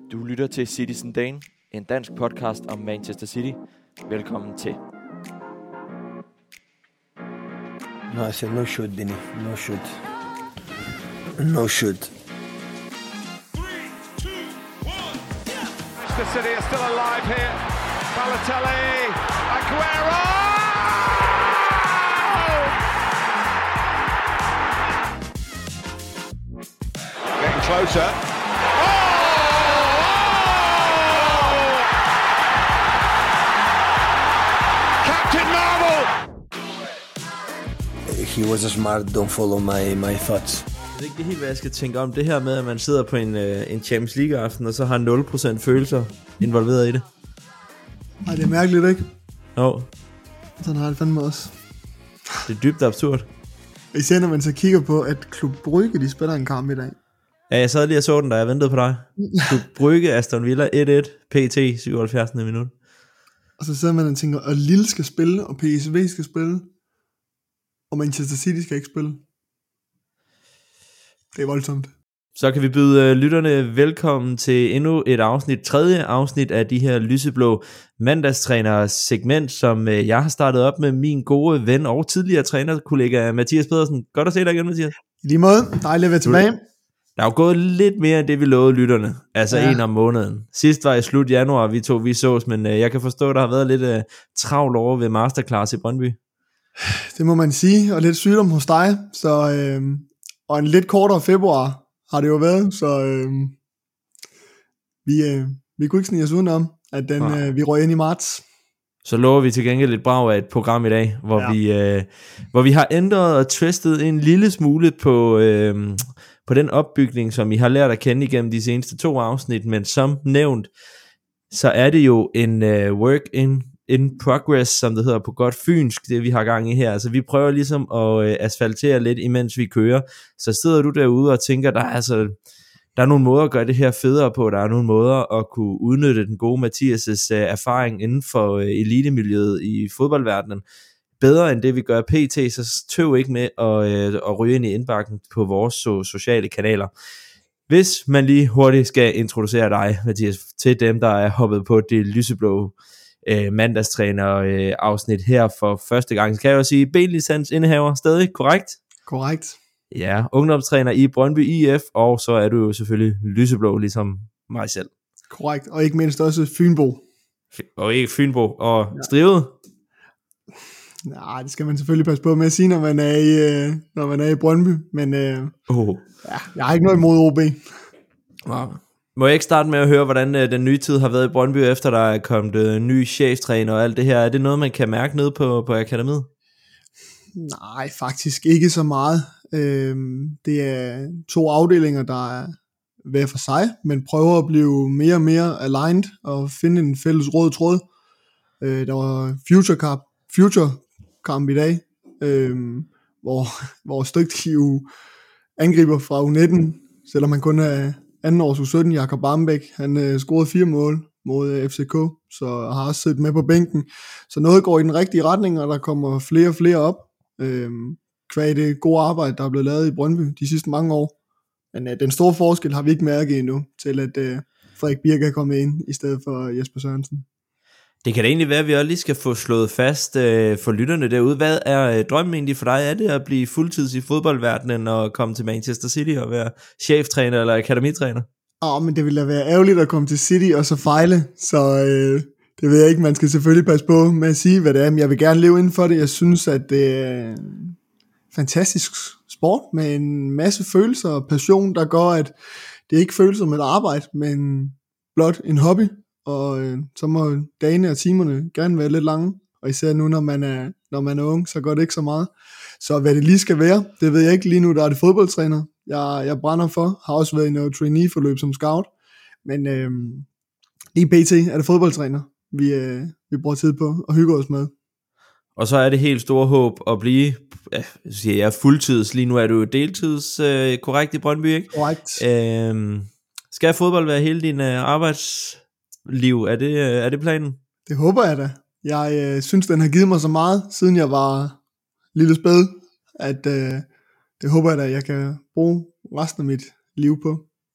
Du lytter til Citizen Dane, en dansk podcast om Manchester City. Velkommen til. No, I said no shoot, Benny. No shoot. No shoot. 3, 2, 1, yeah! Manchester City are still alive here. Balotelli, Aguero! Getting closer. Captain Marvel! He was smart. Don't follow my thoughts. Jeg ved ikke helt, hvad jeg skal tænke om det her med, at man sidder på en Champions League-aften, og så har 0% følelser involveret i det. Nej, det er mærkeligt, ikke? Jo, Sådan har det fandme også. det er dybt absurd. Især når man så kigger på, at Klub Brygge, de spiller en kamp i dag. Ja, jeg sad lige og så den, da jeg ventede på dig. Klub Brygge, Aston Villa 1-1, PT 77. minut. Og så sidder man og tænker, at Lille skal spille, og PSV skal spille, og Manchester City skal ikke spille. Det er voldsomt. Så kan vi byde lytterne velkommen til endnu et afsnit, tredje afsnit af de her lyseblå mandagstrænere segment, som jeg har startet op med min gode ven og tidligere trænerkollega Mathias Pedersen. Godt at se dig igen, Mathias. I lige måde, dejligt at være tilbage. Der er jo gået lidt mere end det, vi lovede lytterne. Altså en om måneden. Sidst var i slut januar, vi sås, men jeg kan forstå, der har været lidt travlt over ved Masterclass i Brøndby. Det må man sige, og lidt sygdom hos dig, så, og en lidt kortere februar har det jo været, så vi kunne ikke snige os udenom, at vi røg ind i marts. Så lover vi til gengæld et brag af et program i dag, hvor vi har ændret og twistet en lille smule på den opbygning, som I har lært at kende igennem de seneste 2 afsnit, men som nævnt, så er det jo en work in progress, som det hedder på godt fynsk, det vi har gang i her. Altså vi prøver ligesom at asfaltere lidt, imens vi kører. Så sidder du derude og tænker, der er nogle måder at gøre det her federe på, der er nogle måder at kunne udnytte den gode Mathias' erfaring inden for elitemiljøet i fodboldverdenen, bedre end det vi gør pt, så tøv ikke med at ryge ind i indbakken på vores sociale kanaler. Hvis man lige hurtigt skal introducere dig, Mathias, til dem, der er hoppet på det lyseblå mandagstræner afsnit her for første gang, så kan jeg jo sige, B-licens indehaver stadig, korrekt? Korrekt. Ja, ungdomstræner i Brøndby IF, og så er du jo selvfølgelig lyseblå, ligesom mig selv. Korrekt, og ikke mindst også Fynbo. Og ikke Fynbo, og strivet. Nej, det skal man selvfølgelig passe på med at sige, når man er i Brøndby, men jeg har ikke noget imod OB. Wow. Må jeg ikke starte med at høre, hvordan den nye tid har været i Brøndby, efter der er kommet ny cheftræner og alt det her? Er det noget, man kan mærke nede på akademiet? Nej, faktisk ikke så meget. Det er 2 afdelinger, der er hver for sig, men prøver at blive mere og mere aligned og finde en fælles rød tråd. Der var Future kamp i dag, hvor dygtige angriber fra U19, selvom han kun er anden års U17, Jakob Barmbæk, han scorede 4 mål mod FCK, så har også siddet med på bænken. Så noget går i den rigtige retning, og der kommer flere og flere op. Kvad det gode arbejde, der er blevet lavet i Brøndby de sidste mange år. Men den store forskel har vi ikke mærket endnu, til at Frederik Birk er kommet ind i stedet for Jesper Sørensen. Det kan da egentlig være, at vi også lige skal få slået fast for lytterne derude. Hvad er drømmen egentlig for dig? Er det at blive fuldtids i fodboldverdenen og komme til Manchester City og være cheftræner eller akademitræner? Men det ville da være ærgerligt at komme til City og så fejle, så det ved jeg ikke. Man skal selvfølgelig passe på med at sige, hvad det er, men jeg vil gerne leve inden for det. Jeg synes, at det er fantastisk sport med en masse følelser og passion, der gør, at det ikke føles som et arbejde, men blot en hobby. Og så må dagene og timerne gerne være lidt lange, og især nu, når man er ung, så går det ikke så meget. Så hvad det lige skal være, det ved jeg ikke. Lige nu der er det fodboldtræner, jeg brænder for, har også været i noget trainee-forløb som scout, men lige pt. Er det fodboldtræner, vi bruger tid på og hygger os med. Og så er det helt store håb at blive, fuldtids, lige nu er du deltids korrekt i Brøndby, ikke? Korrekt. Skal fodbold være hele din arbejdsliv? Er det planen? Det håber jeg da. Jeg synes, den har givet mig så meget, siden jeg var lille spæd, at det håber jeg da, jeg kan bruge resten af mit liv på.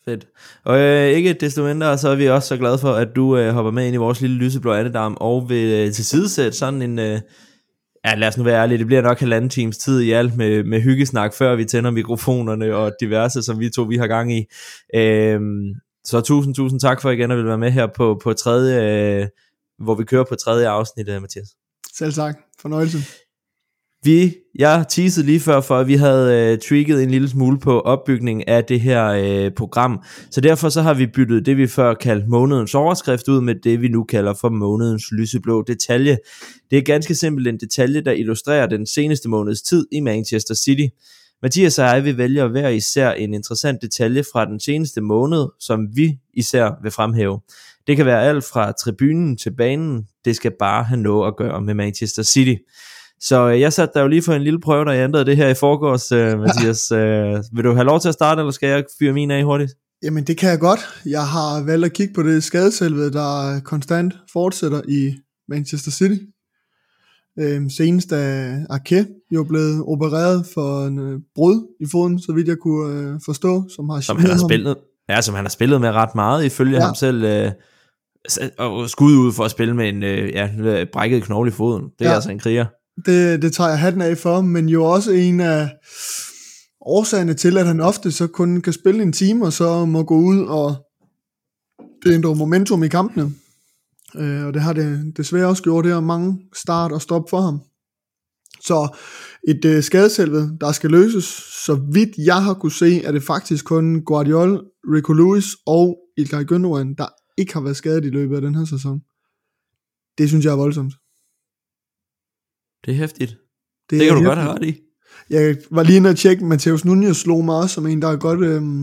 Fedt. Og ikke desto mindre, så er vi også så glade for, at du hopper med ind i vores lille lyseblå andedam, og vil tilsidesætte sådan en, lad os nu være ærlige, det bliver nok 1,5 times tid i alt med hyggesnak, før vi tænder mikrofonerne og diverse, som vi har gang i. Så tusind tak for igen at vil være med her på tredje, hvor vi kører på tredje afsnit, Mathias. Selv tak. Fornøjelse. Jeg teasede lige før, for at vi havde tweaked en lille smule på opbygningen af det her program, så derfor så har vi byttet det vi før kaldte månedens overskrift ud med det vi nu kalder for månedens lyseblå detalje. Det er ganske simpelt en detalje, der illustrerer den seneste måneds tid i Manchester City. Mathias og jeg vil vælge hver især en interessant detalje fra den seneste måned, som vi især vil fremhæve. Det kan være alt fra tribunen til banen, det skal bare have noget at gøre med Manchester City. Så jeg satte dig jo lige for en lille prøve, da jeg ændrede det her i forgårs, Mathias. Vil du have lov til at starte, eller skal jeg fyre min af hurtigt? Jamen det kan jeg godt. Jeg har valgt at kigge på det skadeselve, der konstant fortsætter i Manchester City. Senest er Ake jo blevet opereret for en brud i foden, så vidt jeg kunne forstå, som han har spillet. Ja, som han har spillet med ret meget, ifølge ham selv. Og skud ud for at spille med en brækket knogle i foden. Det er altså en kriger. Det tager jeg hatten af for, men jo også en af årsagerne til, at han ofte så kun kan spille en time, og så må gå ud og det ændrer momentum i kampene. Og det har det desværre også gjort her, mange start og stop for ham. Så et skadeselve, der skal løses, så vidt jeg har kunne se, er det faktisk kun Guardiola, Rico Lewis og Ilkay Gündogan, der ikke har været skadet i løbet af den her sæson. Det synes jeg er voldsomt. Det er hæftigt. Det kan du godt have ret i. Jeg var lige inde og tjekke, Matheus Nunez slog mig også som en, der godt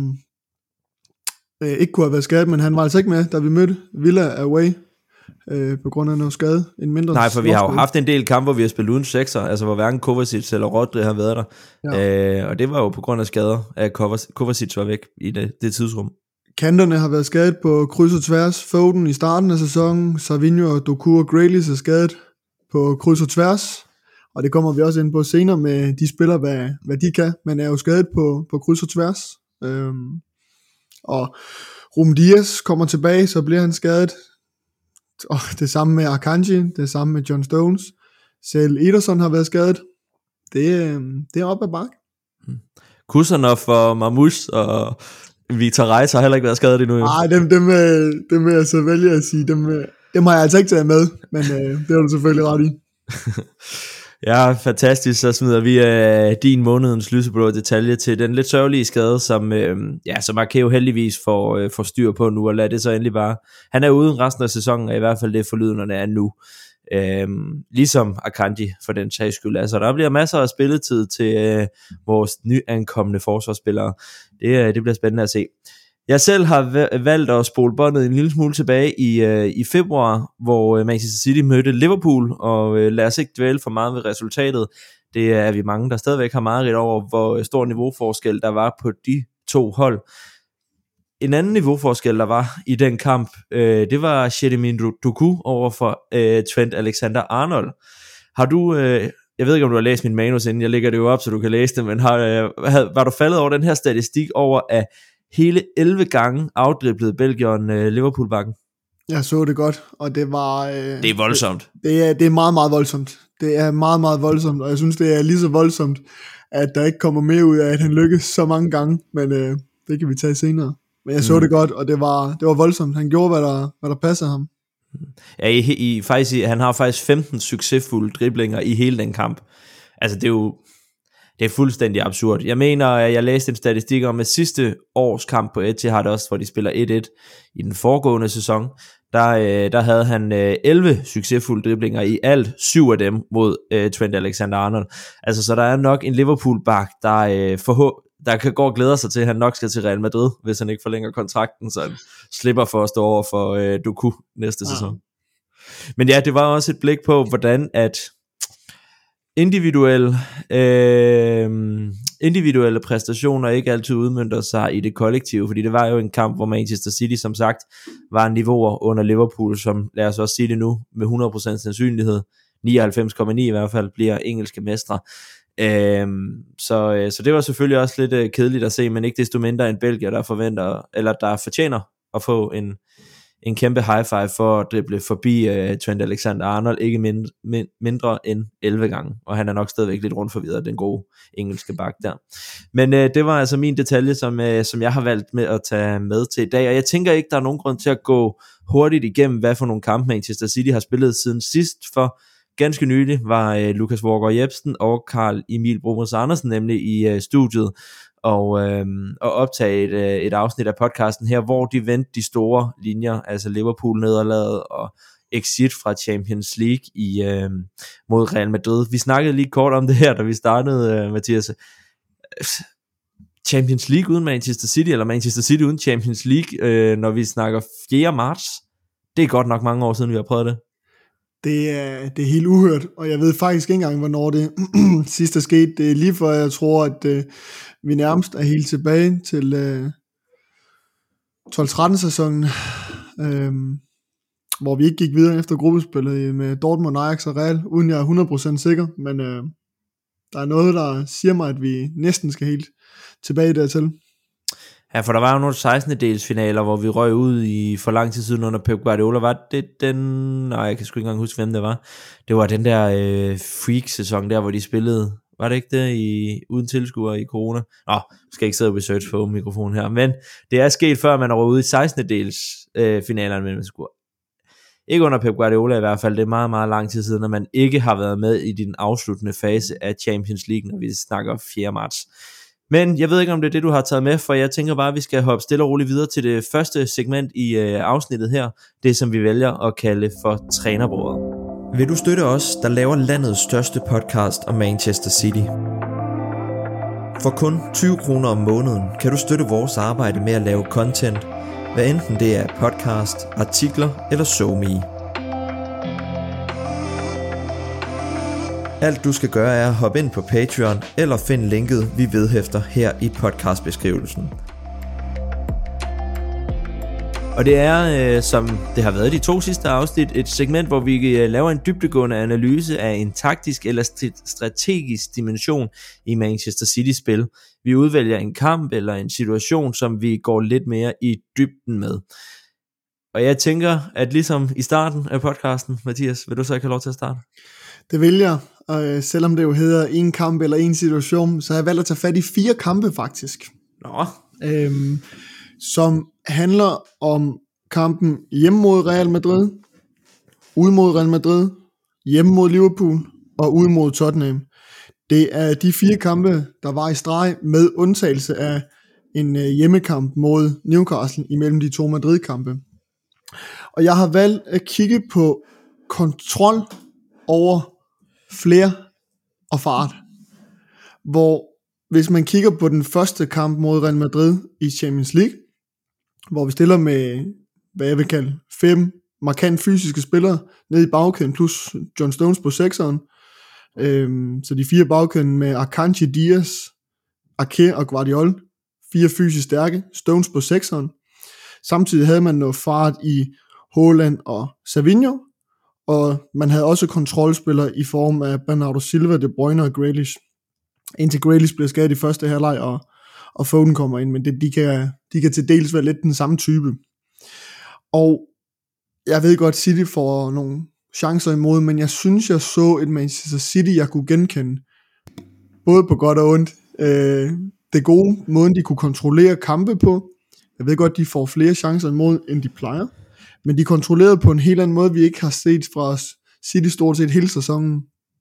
ikke kunne have været skadet, men han var altså ikke med, da vi mødte Villa away på grund af noget skade. Nej, for vi har jo haft en del kampe, hvor vi har spillet uden sekser, altså hvor hverken Kovacic eller Rodri har været der. Ja. Og det var jo på grund af skader, at Kovacic var væk i det tidsrum. Kanterne har været skadet på kryds og tværs. Foden i starten af sæsonen, Savinho, Doku og Grealish er skadet på kryds og tværs. Og det kommer vi også ind på senere med de spillere, hvad de kan. Men er jo skadet på kryds og tværs. Og Ruben Dias kommer tilbage, så bliver han skadet. Og det samme med Akanji, det samme med John Stones. Selv Ederson har været skadet. Det er op ad bakke. Kusanov og Marmouche og Victor Reis har heller ikke været skadet endnu. Nej, dem vil jeg så vælge at sige. Dem har jeg altså ikke taget med, men det er du selvfølgelig ret i. Ja, fantastisk. Så smider vi din månedens lyseblå detalje til den lidt sørgelige skade, som Arkeo heldigvis får styr på nu, og lad det så endelig bare. Han er uden resten af sæsonen, og i hvert fald det forlydende er nu. Ligesom Akanji for den sags skyld. Altså der bliver masser af spilletid til vores nyankomne forsvarsspillere. Det bliver spændende at se. Jeg selv har valgt at spole båndet en lille smule tilbage i februar, hvor Manchester City mødte Liverpool, og lad os ikke dvæle for meget ved resultatet. Det er vi mange, der stadigvæk har meget ret over, hvor stor niveauforskel der var på de to hold. En anden niveauforskel, der var i den kamp, det var Jeremy Doku over for Trent Alexander-Arnold. Har du... jeg ved ikke, om du har læst min manus inden, jeg lægger det jo op, så du kan læse det, men var du faldet over den her statistik over, at hele 11 gange afdriblede Belgieren Liverpool-bakken? Jeg så det godt, og det var... det er voldsomt. Det er meget, meget voldsomt. Det er meget, meget voldsomt, og jeg synes, det er lige så voldsomt, at der ikke kommer mere ud af, at han lykkes så mange gange, men det kan vi tage senere. Men jeg så det godt, og det var voldsomt. Han gjorde, hvad der passer ham. Ja, han har faktisk 15 succesfulde driblinger i hele den kamp. Altså, det er fuldstændig absurd. Jeg mener, at jeg læste en statistik om, at sidste års kamp på Etihad også, hvor de spiller 1-1 i den foregående sæson, der havde han 11 succesfulde driblinger i alt, 7 af dem mod Trent Alexander-Arnold. Altså, så der er nok en Liverpool-bak, der kan gå og glæde sig til, at han nok skal til Real Madrid, hvis han ikke forlænger kontrakten, så han slipper for at stå over for Doku næste sæson. Men ja, det var også et blik på, hvordan at individuelle præstationer ikke altid udmønter sig i det kollektive, fordi det var jo en kamp, hvor Manchester City som sagt var niveauer under Liverpool, som lad os også sige det nu, med 100% sandsynlighed, 99,9 i hvert fald, bliver engelske mestre. Så det var selvfølgelig også lidt kedeligt at se, men ikke desto mindre en belgier, der fortjener at få en kæmpe high five for at drible forbi Trent Alexander-Arnold, ikke mindre end 11 gange, og han er nok stadigvæk lidt rundt forvirret, den gode engelske bak der. Men det var altså min detalje, som jeg har valgt med at tage med til i dag, og jeg tænker ikke, der er nogen grund til at gå hurtigt igennem, hvad for nogle kampe Manchester City har spillet siden sidst, for ganske nylig var Lukas Walker Jebsen og Carl Emil Brumers Andersen nemlig i studiet, og optage et afsnit af podcasten her, hvor de vendte de store linjer, altså Liverpool nederlaget og exit fra Champions League mod Real Madrid. Vi snakkede lige kort om det her, da vi startede, Mathias. Champions League uden Manchester City, eller Manchester City uden Champions League, når vi snakker 4. marts. Det er godt nok mange år siden, vi har prøvet det. Det er helt uhørt, og jeg ved faktisk ikke engang, hvornår det sidst er sket. Det er lige for, jeg tror, at vi nærmest er helt tilbage til 12-13 sæsonen, hvor vi ikke gik videre efter gruppespillet med Dortmund, Ajax og Real, uden jeg er 100% sikker, men der er noget, der siger mig, at vi næsten skal helt tilbage dertil. Ja, for der var jo nogle 16. delsfinaler, hvor vi røg ud i for lang tid siden under Pep Guardiola. Var det den... Nej, jeg kan sgu ikke engang huske, hvem det var. Det var den der freak-sæson der, hvor de spillede. Var det ikke det uden tilskuere i corona? Nå, skal ikke sidde og research på mikrofonen her. Men det er sket før, man er røget ud i 16. dels finalerne, men man skulle... Ikke under Pep Guardiola i hvert fald. Det er meget, meget lang tid siden, at man ikke har været med i den afsluttende fase af Champions League, når vi snakker 4. marts. Men jeg ved ikke, om det er det, du har taget med, for jeg tænker bare, at vi skal hoppe stille og roligt videre til det første segment i afsnittet her. Det, som vi vælger at kalde for trænerbordet. Vil du støtte os, der laver landets største podcast om Manchester City? For kun 20 kroner om måneden kan du støtte vores arbejde med at lave content, hvad enten det er podcast, artikler eller SoMe. Alt du skal gøre er at hoppe ind på Patreon eller find linket, vi vedhæfter her i podcastbeskrivelsen. Og det er, som det har været de 2 sidste afsnit, et segment, hvor vi laver en dybdegående analyse af en taktisk eller strategisk dimension i Manchester City-spil. Vi udvælger en kamp eller en situation, som vi går lidt mere i dybden med. Og jeg tænker, at ligesom i starten af podcasten, Mathias, vil du så ikke have lov til at starte? Det vil jeg, og selvom det jo hedder en kamp eller en situation, så har jeg valgt at tage fat i 4 kampe faktisk. Nå. Som handler om kampen hjemme mod Real Madrid, ude mod Real Madrid, hjemme mod Liverpool og ude mod Tottenham. Det er de 4 kampe, der var i streg med undtagelse af en hjemmekamp mod Newcastle imellem de 2 Madrid-kampe. Og jeg har valgt at kigge på kontrol over flere og fart. Hvor hvis man kigger på den første kamp mod Real Madrid i Champions League, hvor vi stiller med, hvad jeg vil kalde, 5 markant fysiske spillere nede i bagkæden, plus John Stones på 6'eren. Så de 4 bagkæden med Akanji, Diaz, Ake og Guardiol, 4 fysisk stærke, Stones på 6'eren. Samtidig havde man noget fart i Haaland og Savinho, og man havde også kontrolspillere i form af Bernardo Silva, De Bruyne og Grealish. Indtil Grealish bliver skadet i første halvleg, og Foden kommer ind, men de kan til dels være lidt den samme type. Og jeg ved godt, City får nogle chancer imod, men jeg synes, jeg så et Manchester City, jeg kunne genkende. Både på godt og ondt. Det gode, måden de kunne kontrollere kampe på. Jeg ved godt, de får flere chancer imod, end de plejer. Men de kontrollerede på en helt anden måde, vi ikke har set fra City stort set hele sæsonen.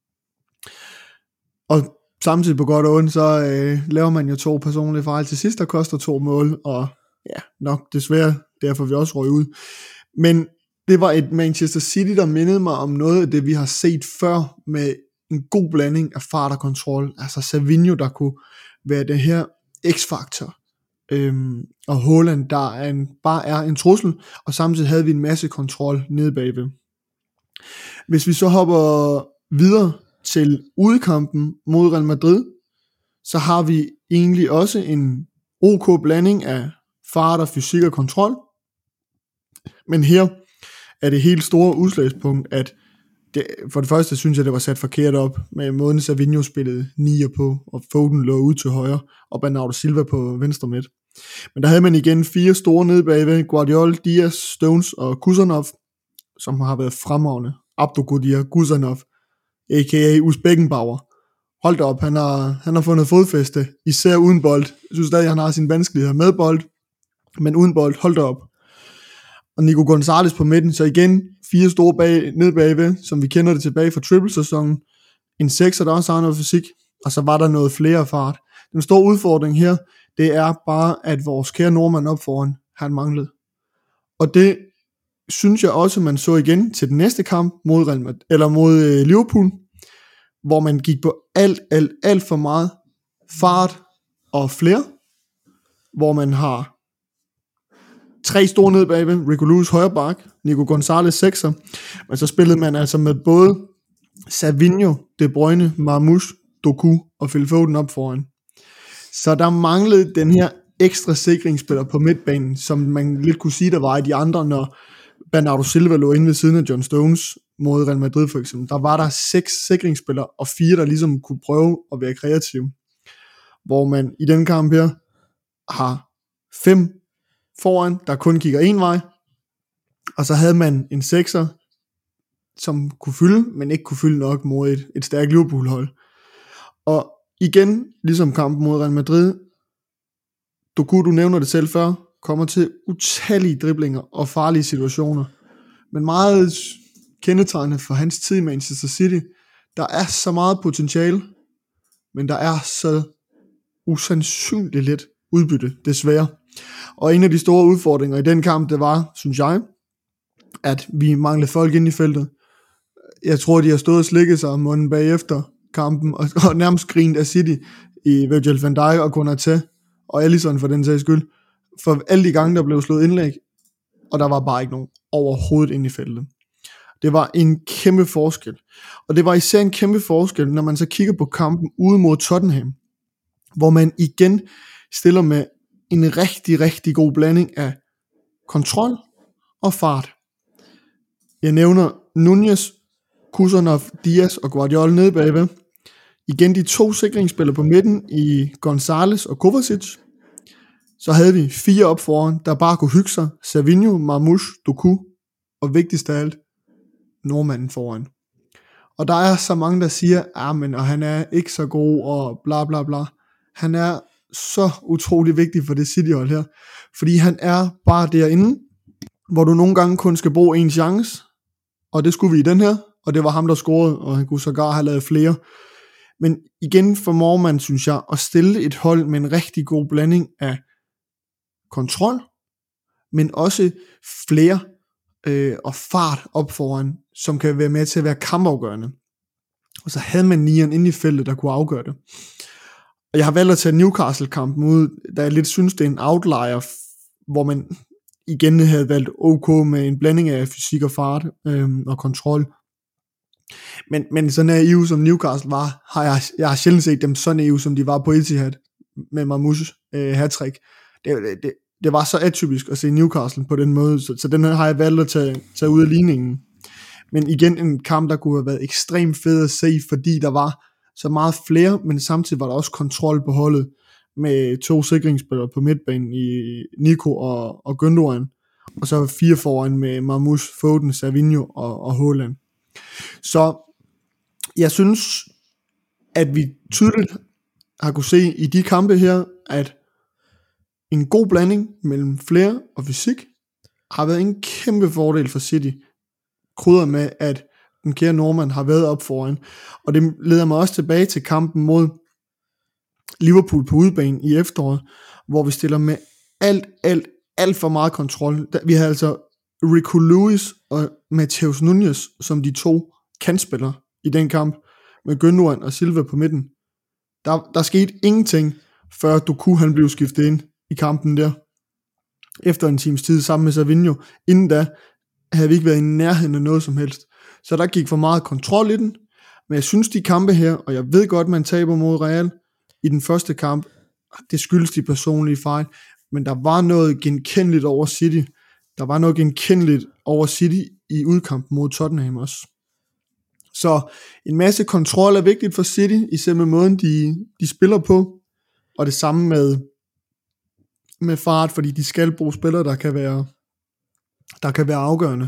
Og samtidig på godt og ondt, så laver man jo 2 personlige fejl til sidst, der koster 2 mål, og ja, nok desværre, derfor vi også røg ud. Men det var et Manchester City, der mindede mig om noget af det, vi har set før, med en god blanding af fart og kontrol. Altså Savinho, der kunne være det her x-faktor, og Haaland, der bare er en trussel, og samtidig havde vi en masse kontrol nede bagved. Hvis vi så hopper videre til udekampen mod Real Madrid, så har vi egentlig også en OK blanding af fart og fysik og kontrol. Men her er det helt store udslagspunkt, at for det første synes jeg, det var sat forkert op, med måden Savinho spillede 9'er på, og Foden lå ud til højre, og Bernardo Silva på venstre midt. Men der havde man igen 4 store nede bagved, Guardiola, Diaz, Stones og Kusanov, som har været fremragende. Abdulkadir Kusanov, a.k.a. Uzbekkenbauer. Hold da op, han har fundet fodfæste, især uden bold. Jeg synes stadig, han har sine vanskeligheder med bold, men uden bold, hold da op. Og Nico Gonzalez på midten, så igen 4 store ned bagved, som vi kender det tilbage fra triple-sæsonen. En 6'er, der også har noget fysik, og så var der noget flere fart. Den store udfordring her, det er bare, at vores kære nordmand op foran, han manglede. Og det synes jeg også, man så igen til den næste kamp mod Liverpool, hvor man gik på alt for meget fart og flere, hvor man har 3 store ned bagved, Rico Lewis højre bak, Nico Gonzalez 6'er, men så spillede man altså med både Savinho, De Bruyne, Marmoush, Doku og Phil Foden op foran. Så der manglede den her ekstra sikringsspiller på midtbanen, som man lidt kunne sige, der var i de andre, når Bernardo Silva lå inde ved siden af John Stones mod Real Madrid for eksempel. Der var der 6 sikringsspillere og 4, der ligesom kunne prøve at være kreative. Hvor man i den kamp her har 5 foran, der kun kigger en vej, og så havde man en 6'er, som kunne fylde, men ikke kunne fylde nok mod et stærkt Liverpool-hold. Og igen, ligesom kampen mod Real Madrid, du nævner det selv før, kommer til utallige driblinger og farlige situationer. Men meget kendetegnende for hans tid i Manchester City, der er så meget potentiale, men der er så usandsynligt lidt udbytte, desværre. Og en af de store udfordringer i den kamp, det var, synes jeg, at vi manglede folk ind i feltet. Jeg tror, de har stået og slikket sig om munden bagefter kampen, og nærmest grint af City i Virgil van Dijk og Konaté, og Alisson for den sags skyld, for alle de gange, der blev slået indlæg, og der var bare ikke nogen overhovedet ind i feltet. Det var en kæmpe forskel. Og det var især en kæmpe forskel, når man så kigger på kampen ude mod Tottenham, hvor man igen stiller med en rigtig, rigtig god blanding af kontrol og fart. Jeg nævner Nunez, Kusanov, Diaz og Guardiola nede bagved. Igen de 2 sikringsspillere på midten i Gonzalez og Kovacic. Så havde vi 4 op foran, der bare kunne hygge sig. Savinho, Marmoush, Doku og vigtigst af alt, nordmanden foran. Og der er så mange, der siger, men og han er ikke så god og bla bla bla. Han er så utrolig vigtig for det City-hold her. Fordi han er bare derinde, hvor du nogle gange kun skal bruge en chance. Og det skulle vi i den her. Og det var ham, der scorede, og han kunne sågar have lavet flere. Men igen formår man, synes jeg, at stille et hold med en rigtig god blanding af kontrol, men også flere og fart op foran, som kan være med til at være kampafgørende. Og så havde man nieren inde i feltet, der kunne afgøre det. Og jeg har valgt at tage Newcastle-kampen ud, da jeg lidt synes, det er en outlier, hvor man igen havde valgt OK med en blanding af fysik og fart og kontrol. Men så naiv som Newcastle var, jeg har sjældent set dem så naiv, som de var på Etihad med Marmoush hattrick. Det var så atypisk at se Newcastle på den måde, så den her har jeg valgt at tage ud af ligningen. Men igen en kamp, der kunne have været ekstremt fed at se, fordi der var så meget flere, men samtidig var der også kontrol på holdet, med 2 sikringsspillere på midtbanen i Nico og Gündogan, og så 4 foran med Marmoush, Foden, Savinho og Haaland. Så jeg synes, at vi tydeligt har kunne se i de kampe her, at en god blanding mellem flere og fysik har været en kæmpe fordel for City, krydret med, at den kære nordmand har været op foran. Og det leder mig også tilbage til kampen mod Liverpool på udebane i efteråret, hvor vi stiller med alt for meget kontrol. Vi har altså Rico Lewis og Matheus Nunez som de 2 kantspillere i den kamp, med Gündogan og Silva på midten. Der skete ingenting, før Doku han blev skiftet ind i kampen der, efter en times tid sammen med Savinho. Inden da havde vi ikke været i nærheden af noget som helst. Så der gik for meget kontrol i den, men jeg synes de kampe her, og jeg ved godt man taber mod Real i den første kamp, det skyldes de personlige fejl, men der var noget genkendeligt over City. Der var noget genkendeligt over City i udkampen mod Tottenham også. Så en masse kontrol er vigtigt for City, især med måden de spiller på, og det samme med fart, fordi de skal bruge spillere, der kan være afgørende.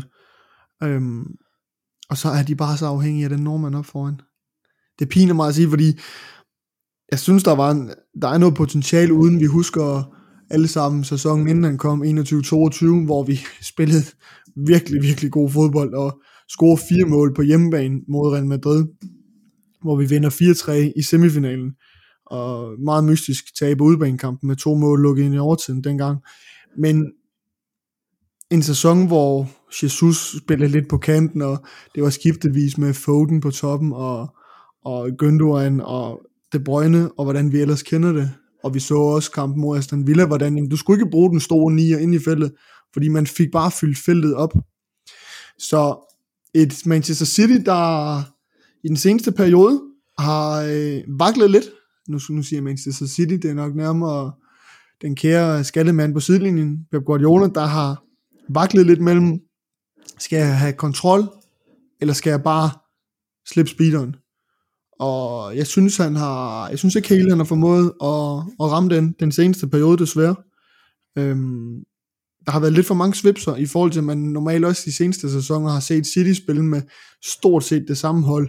Og så er de bare så afhængige af den nordmand op foran. Det piner mig at sige, fordi jeg synes, der er noget potentiale, uden vi husker alle sammen sæsonen, inden han kom, 21-22, hvor vi spillede virkelig, virkelig god fodbold, og scorede 4 mål på hjemmebane mod Real Madrid, hvor vi vinder 4-3 i semifinalen, og meget mystisk tabe udbanekampen med 2 mål lukket ind i overtiden dengang. Men en sæson, hvor Jesus spillede lidt på kanten, og det var skiftevis med Foden på toppen, og Gündogan og De Bruyne, og hvordan vi ellers kender det. Og vi så også kampen mod Aston Villa, hvordan du skulle ikke bruge den store nier ind i feltet, fordi man fik bare fyldt feltet op. Så et Manchester City, der i den seneste periode har vaklet lidt. Nu siger jeg Manchester City, det er nok nærmere den kære skattemand på sidelinjen, Pep Guardiola, der har vaklet lidt mellem, skal jeg have kontrol, eller skal jeg bare slippe speederen? Og jeg synes ikke helt, han har formået at ramme den seneste periode, desværre. Der har været lidt for mange svipser, i forhold til, at man normalt også de seneste sæsoner har set City spille med stort set det samme hold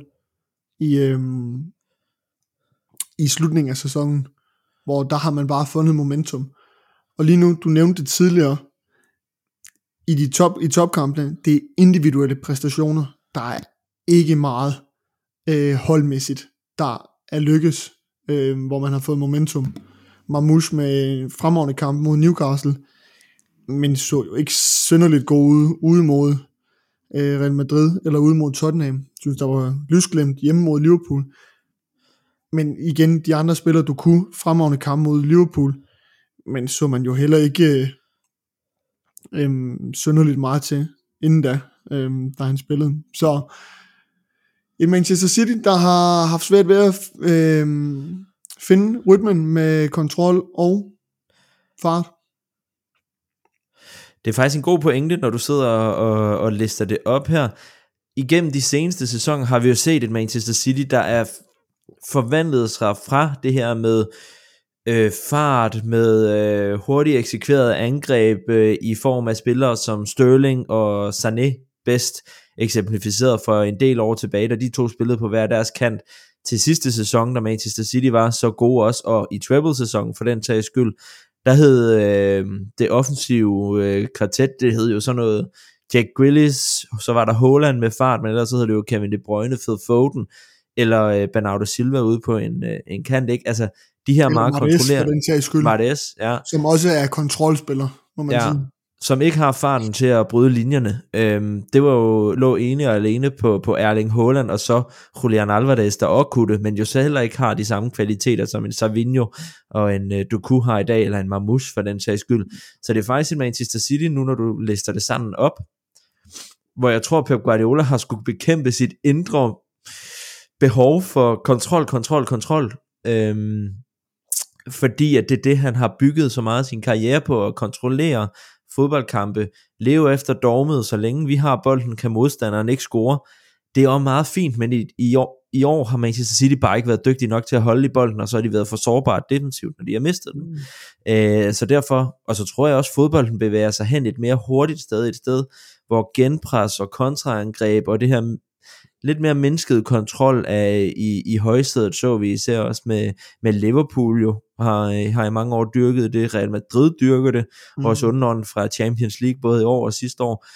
i slutningen af sæsonen, hvor der har man bare fundet momentum. Og lige nu, du nævnte det tidligere, i topkampene, det er individuelle præstationer. Der er ikke meget holdmæssigt, der er lykkes, hvor man har fået momentum. Marmoush med fremragende kamp mod Newcastle, men så jo ikke synderligt god ude mod Real Madrid, eller ude mod Tottenham. Jeg synes, der var lysglemt hjemme mod Liverpool. Men igen, de andre spillere, du kunne fremragende kamp mod Liverpool, men så man jo heller ikke synderligt meget til, inden da han spillede. Så i Manchester City, der har haft svært ved at finde rytmen med kontrol og fart. Det er faktisk en god pointe, når du sidder og lister det op her. Igennem de seneste sæsoner har vi jo set et Manchester City, der er forvandlet sig fra det her med fart, med hurtigt eksekveret angreb i form af spillere som Sterling og Sané, bedst eksemplificeret for en del år tilbage, da de to spillede på hver deres kant til sidste sæson, da Manchester City var så gode også, og i treble-sæsonen for den tages skyld, der hed det offensive kvartet, det hed jo sådan noget Jack Grealish, så var der Haaland med fart, men ellers så hed det jo Kevin De Bruyne, Phil Foden, eller Bernardo Silva ude på en kant, ikke? Altså, de her meget kontrollerende Mahrez, ja. Som også er kontrolspiller, må man sige. Som ikke har farten til at bryde linjerne. Det var jo lå ene og alene på Erling Haaland, og så Julian Alvarez, der også kunne det, men jo så heller ikke har de samme kvaliteter, som en Savinho og en Doku har i dag, eller en Marmoush for den sags skyld. Så det er faktisk en Manchester City, nu når du lister det sammen op, hvor jeg tror, Pep Guardiola har skulle bekæmpe sit indre behov for kontrol. Fordi at det er det, han har bygget så meget af sin karriere på, at kontrollere fodboldkampe, leve efter dogmet, så længe vi har bolden, kan modstanderen ikke score. Det er også meget fint, men i år har Manchester City bare ikke været dygtige nok til at holde i bolden, og så har de været for sårbare defensivt, når de har mistet den. Så derfor, og så tror jeg også, fodbolden bevæger sig hen et mere hurtigt sted, et sted, hvor genpres og kontraangreb, og det her lidt mere mennesket kontrol af i højstedet, så vi især også med Liverpool jo, har i mange år dyrket det, Real Madrid dyrker det, også underånden fra Champions League, både i år og sidste år.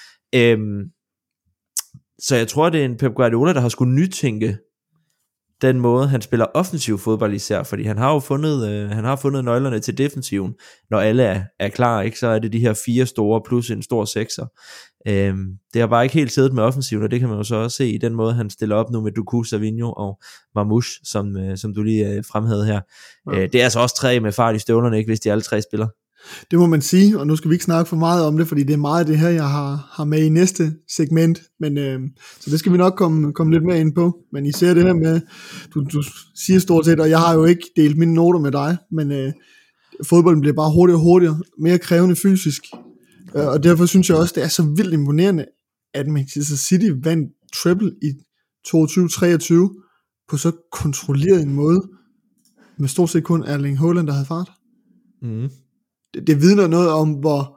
Så jeg tror, det er en Pep Guardiola, der har skulle nytænke den måde, han spiller offensiv fodbold især, fordi han har jo fundet nøglerne til defensiven, når alle er klar, ikke? Så er det de her 4 store plus en stor 6'er. Det har bare ikke helt siddet med offensiven, og det kan man jo så også se i den måde, han stiller op nu med Doku, Savinho og Marmoush, som du lige fremhævede her. Det er altså også 3 med fart i støvlerne, ikke, hvis de alle 3 spiller. Det må man sige, og nu skal vi ikke snakke for meget om det, fordi det er meget af det her, jeg har med i næste segment, men så det skal vi nok komme lidt mere ind på, men I ser det her med, du siger stort set, og jeg har jo ikke delt mine noter med dig, men fodbolden bliver bare hurtigere og hurtigere, mere krævende fysisk, og derfor synes jeg også, det er så vildt imponerende, at Manchester City vandt treble i 22-23 på så kontrolleret en måde, med stort set kun Erling Haaland, der havde fart. Det vidner noget om, hvor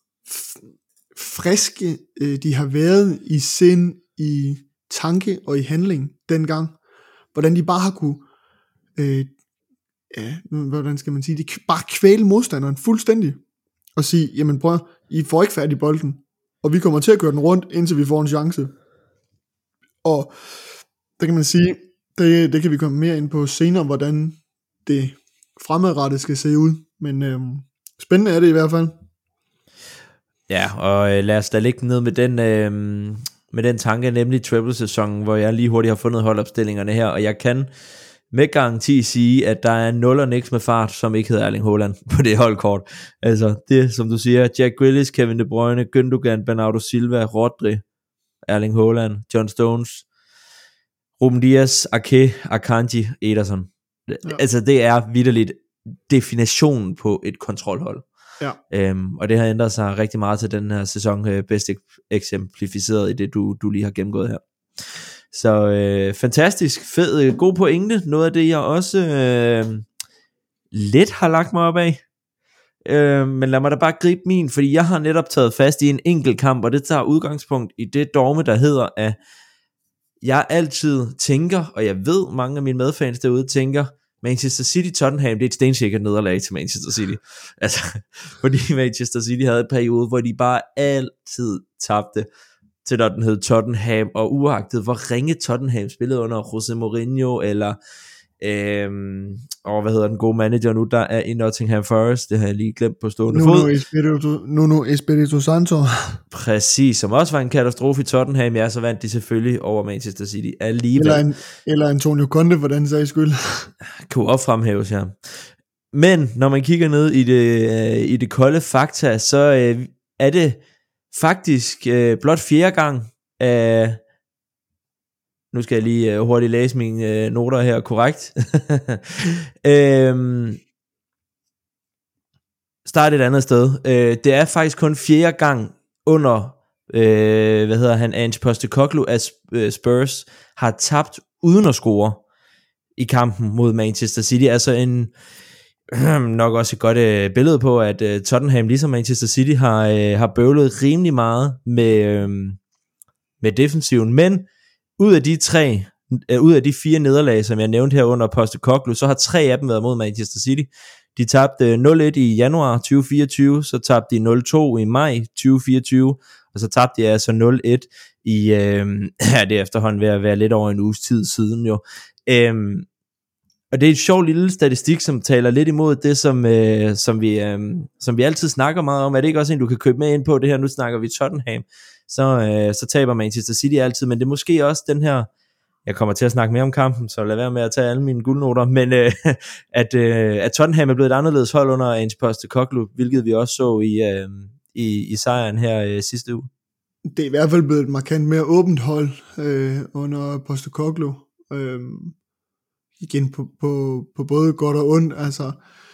friske de har været i sind, i tanke og i handling dengang. Hvordan de bare har kunne, hvordan skal man sige, de bare kvæle modstanderen fuldstændig. Og sige, jamen prøv, I får ikke fat i bolden, og vi kommer til at køre den rundt, indtil vi får en chance. Og der kan man sige, det kan vi komme mere ind på senere, hvordan det fremadrettet skal se ud. Men spændende er det i hvert fald. Ja, og lad os da ligge ned med den tanke, nemlig treble-sæsonen, hvor jeg lige hurtigt har fundet holdopstillingerne her, og jeg kan med garanti sige, at der er 0 og niks med fart, som ikke hedder Erling Haaland på det holdkort. Altså, det som du siger, Jack Grealish, Kevin De Bruyne, Gündogan, Bernardo Silva, Rodri, Erling Haaland, John Stones, Ruben Dias, Ake, Akanji, Ederson. Ja. Altså, det er vitterligt definitionen på et kontrolhold. Ja. Og det har ændret sig rigtig meget til den her sæson, bedst eksemplificeret i det, du lige har gennemgået her. Så fantastisk, fed, god pointe. Noget af det, jeg også lidt har lagt mig op af. Men lad mig da bare gribe min, fordi jeg har netop taget fast i en enkelt kamp, og det tager udgangspunkt i det dogme, der hedder, at jeg altid tænker, og jeg ved, mange af mine medfans derude tænker, Manchester City-Tottenham, det er et stensikkert nederlag til Manchester City. Altså, fordi Manchester City havde en periode, hvor de bare altid tabte til, når den hed Tottenham, og uagtet hvor ringe Tottenham spillede under Jose Mourinho, eller hvad hedder den gode manager nu, der er i Nottingham Forest, det har jeg lige glemt på stående fod. Nuno Espirito Santo. Præcis, som også var en katastrofe i Tottenham, ja, så vandt de selvfølgelig over Manchester City alligevel. Eller Antonio Conte, for den sags skyld. Kunne også fremhæves, ja. Men når man kigger ned i det kolde fakta, så er det faktisk blot 4. gang, nu skal jeg lige hurtigt læse mine noter her korrekt. Start et andet sted. Det er faktisk kun 4. gang under, Ange Postecoglou, at Spurs har tabt uden at score i kampen mod Manchester City. Altså nok også et godt billede på, at Tottenham, ligesom Manchester City, har bøvlet rimelig meget med defensiven, men ud af de 4 nederlag, som jeg nævnte her under Postecoglou, så har 3 af dem været mod Manchester City. De tabte 0-1 i januar 2024, så tabte de 0-2 i maj 2024, og så tabte de altså 0-1 i, det er efterhånden ved at være lidt over en uges tid siden jo. Og det er et sjovt lille statistik, som taler lidt imod det, som vi altid snakker meget om. Er det ikke også en, du kan købe med ind på det her? Nu snakker vi Tottenham. Så taber Manchester City altid, men det er måske også den her, jeg kommer til at snakke mere om kampen, så lad være med at tage alle mine guldnoter, men at Tottenham er blevet et anderledes hold under Ange Postecoglou, hvilket vi også så i sejren her sidste uge. Det er i hvert fald blevet et markant mere åbent hold under Postecoglou. Igen på både godt og ondt. Altså,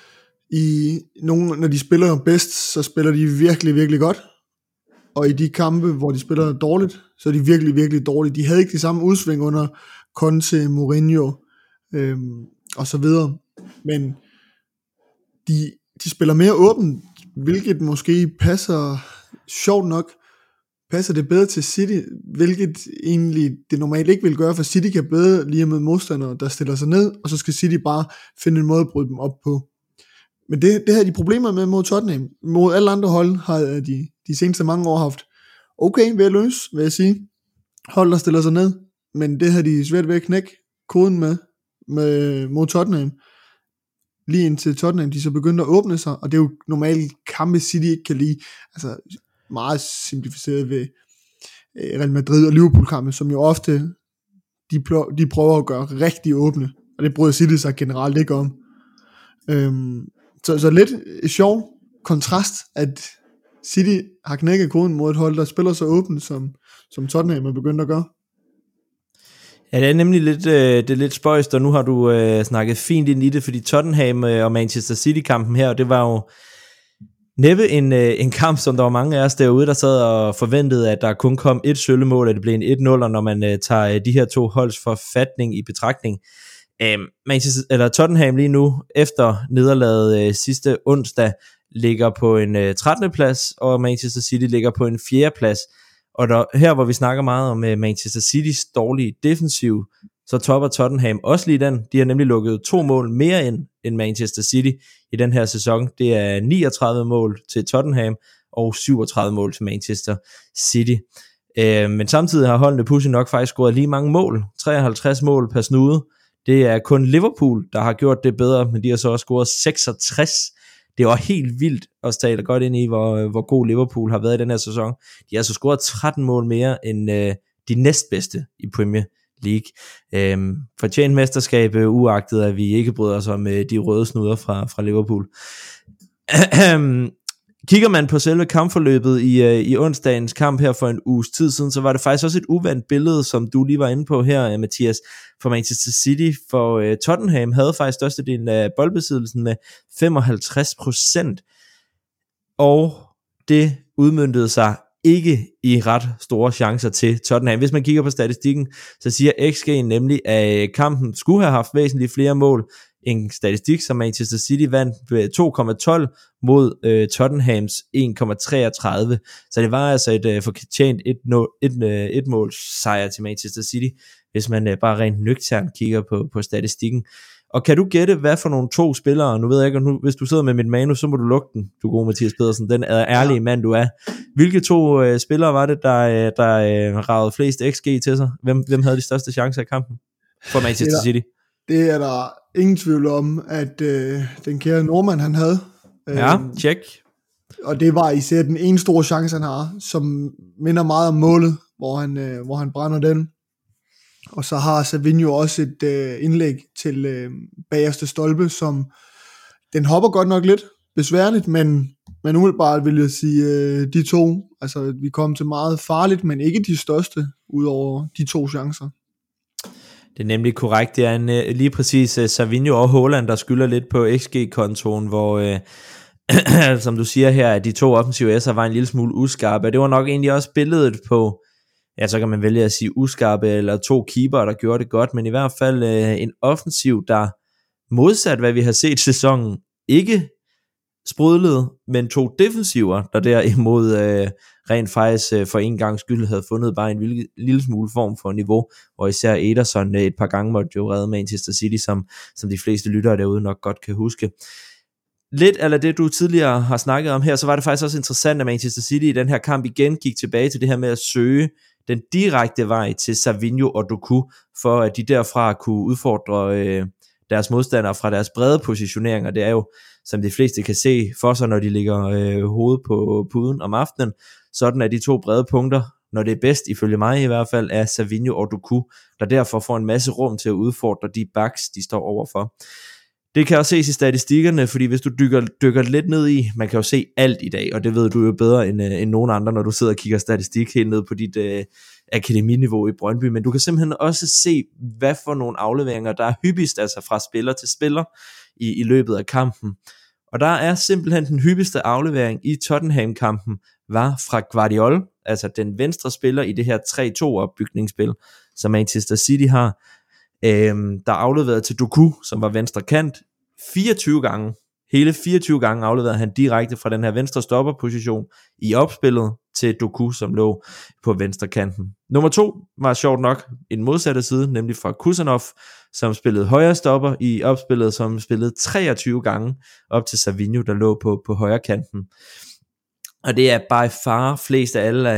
når de spiller bedst, så spiller de virkelig, virkelig godt. Og i de kampe, hvor de spiller dårligt, så er de virkelig, virkelig dårlige. De havde ikke de samme udsving under Conte, Mourinho og så videre. Men de spiller mere åbent, hvilket måske passer, sjovt nok, passer det bedre til City, hvilket egentlig det normalt ikke vil gøre, for City kan bedre lige med modstandere, der stiller sig ned, og så skal City bare finde en måde at bryde dem op på. Men det havde de problemer med mod Tottenham. Mod alle andre hold har de seneste mange år haft okay ved at løse, vil jeg sige. Hold, der stiller sig ned. Men det havde de svært ved at knække koden med mod Tottenham. Lige indtil Tottenham, de så begyndte at åbne sig, og det er jo normalt kampe City ikke kan lide. Altså meget simplificeret ved Real Madrid og Liverpool-kampe, som jo ofte de prøver at gøre rigtig åbne. Og det bryder City sig generelt ikke om. Så lidt sjov kontrast, at City har knækket koden mod et hold, der spiller så åbent, som Tottenham er begyndt at gøre. Ja, det er nemlig lidt spøjst, og nu har du snakket fint ind i det, fordi Tottenham og Manchester City-kampen her, det var jo Næppe en kamp, som der var mange af os derude, der sad og forventede, at der kun kom et søllemål, at det blev en 1-0, når man tager de her to holds forfatning i betragtning. Tottenham lige nu, efter nederlaget sidste onsdag, ligger på en 13. plads, og Manchester City ligger på en 4. plads. Og her, hvor vi snakker meget om Manchester Citys dårlige defensiv, så topper Tottenham også lige den. De har nemlig lukket 2 mål mere end Manchester City i den her sæson. Det er 39 mål til Tottenham og 37 mål til Manchester City. Men samtidig har holdene pudsigt nok faktisk scoret lige mange mål. 53 mål per snude. Det er kun Liverpool, der har gjort det bedre, men de har så også scoret 66. Det var helt vildt at tale godt ind i, hvor god Liverpool har været i den her sæson. De har altså scoret 13 mål mere end de næstbedste i Premier League. Fortjent mesterskab, uagtet at vi ikke bryder os om de røde snuder fra Liverpool. Kigger man på selve kampforløbet i onsdagens kamp her for en uges tid siden, så var det faktisk også et uvandt billede, som du lige var inde på her, Mathias, for Manchester City. For Tottenham havde faktisk størstedelen af boldbesiddelsen med 55%, og det udmøntede sig ikke i ret store chancer til Tottenham. Hvis man kigger på statistikken, så siger XG nemlig, at kampen skulle have haft væsentligt flere mål. En statistik, som Manchester City vandt 2,12 mod Tottenhams 1,33. Så det var altså et fortjent et mål sejr til Manchester City, hvis man bare rent nøgternt kigger på statistikken. Og kan du gætte, hvad for nogle 2 spillere, nu ved jeg ikke, hvis du sidder med mit manus, så må du lukke den, du gode Mathias Pedersen, den ærlige mand du er. Hvilke 2 spillere var det, der ragede flest XG til sig? Hvem havde de største chancer i kampen for Manchester City? Det er der ingen tvivl om, at den kære nordmand han havde. Ja, check. Og det var især den ene store chance, han har, som minder meget om målet, hvor han brænder den. Og så har Savinho også et indlæg til bagerste stolpe, som den hopper godt nok lidt besværligt, men umiddelbart vil jeg sige de 2. Altså vi kom til meget farligt, men ikke de største, udover de 2 chancer. Det er nemlig korrekt. Det er lige præcis Savinho og Haaland, der skylder lidt på XG-kontoen, hvor som du siger her, at de 2 offensive S'er var en lille smule uskarpe. Det var nok egentlig også billedet på, ja, så kan man vælge at sige uskarpe, eller 2 keeper, der gjorde det godt, men i hvert fald en offensiv, der modsat hvad vi har set sæsonen, ikke sprudlede, men 2 defensiver, der derimod rent faktisk for en gang skyld havde fundet bare en lille smule form for niveau, og især Ederson et par gange måtte jo redde Manchester City, som de fleste lyttere derude nok godt kan huske. Lidt af det, du tidligere har snakket om her, så var det faktisk også interessant, at Manchester City i den her kamp igen gik tilbage til det her med at søge den direkte vej til Savinho og Doku, for at de derfra kunne udfordre deres modstandere fra deres brede positioneringer. Det er jo, som de fleste kan se for sig, når de ligger hovedet på puden om aftenen, sådan at de 2 brede punkter, når det er bedst, ifølge mig i hvert fald, er Savinho og Doku, der derfor får en masse rum til at udfordre de backs, de står overfor. Det kan også ses i statistikkerne, fordi hvis du dykker lidt ned i, man kan jo se alt i dag, og det ved du jo bedre end nogen andre, når du sidder og kigger statistik helt ned på dit akademiniveau i Brøndby, men du kan simpelthen også se, hvad for nogle afleveringer, der er hyppigst, altså fra spiller til spiller i løbet af kampen. Og der er simpelthen den hyppigste aflevering i Tottenham-kampen, var fra Guardiol, altså den venstre spiller i det her 3-2-opbygningsspil, som Manchester City har, der afleverede til Doku, som var venstre kant, 24 gange. Hele 24 gange afleverede han direkte fra den her venstre stopperposition i opspillet til Doku, som lå på venstre kanten. Nummer 2 var sjovt nok en modsatte side, nemlig fra Kusanov, som spillede højre stopper i opspillet, som spillede 23 gange op til Savinho, der lå på højre kanten. Og det er by far flest af alle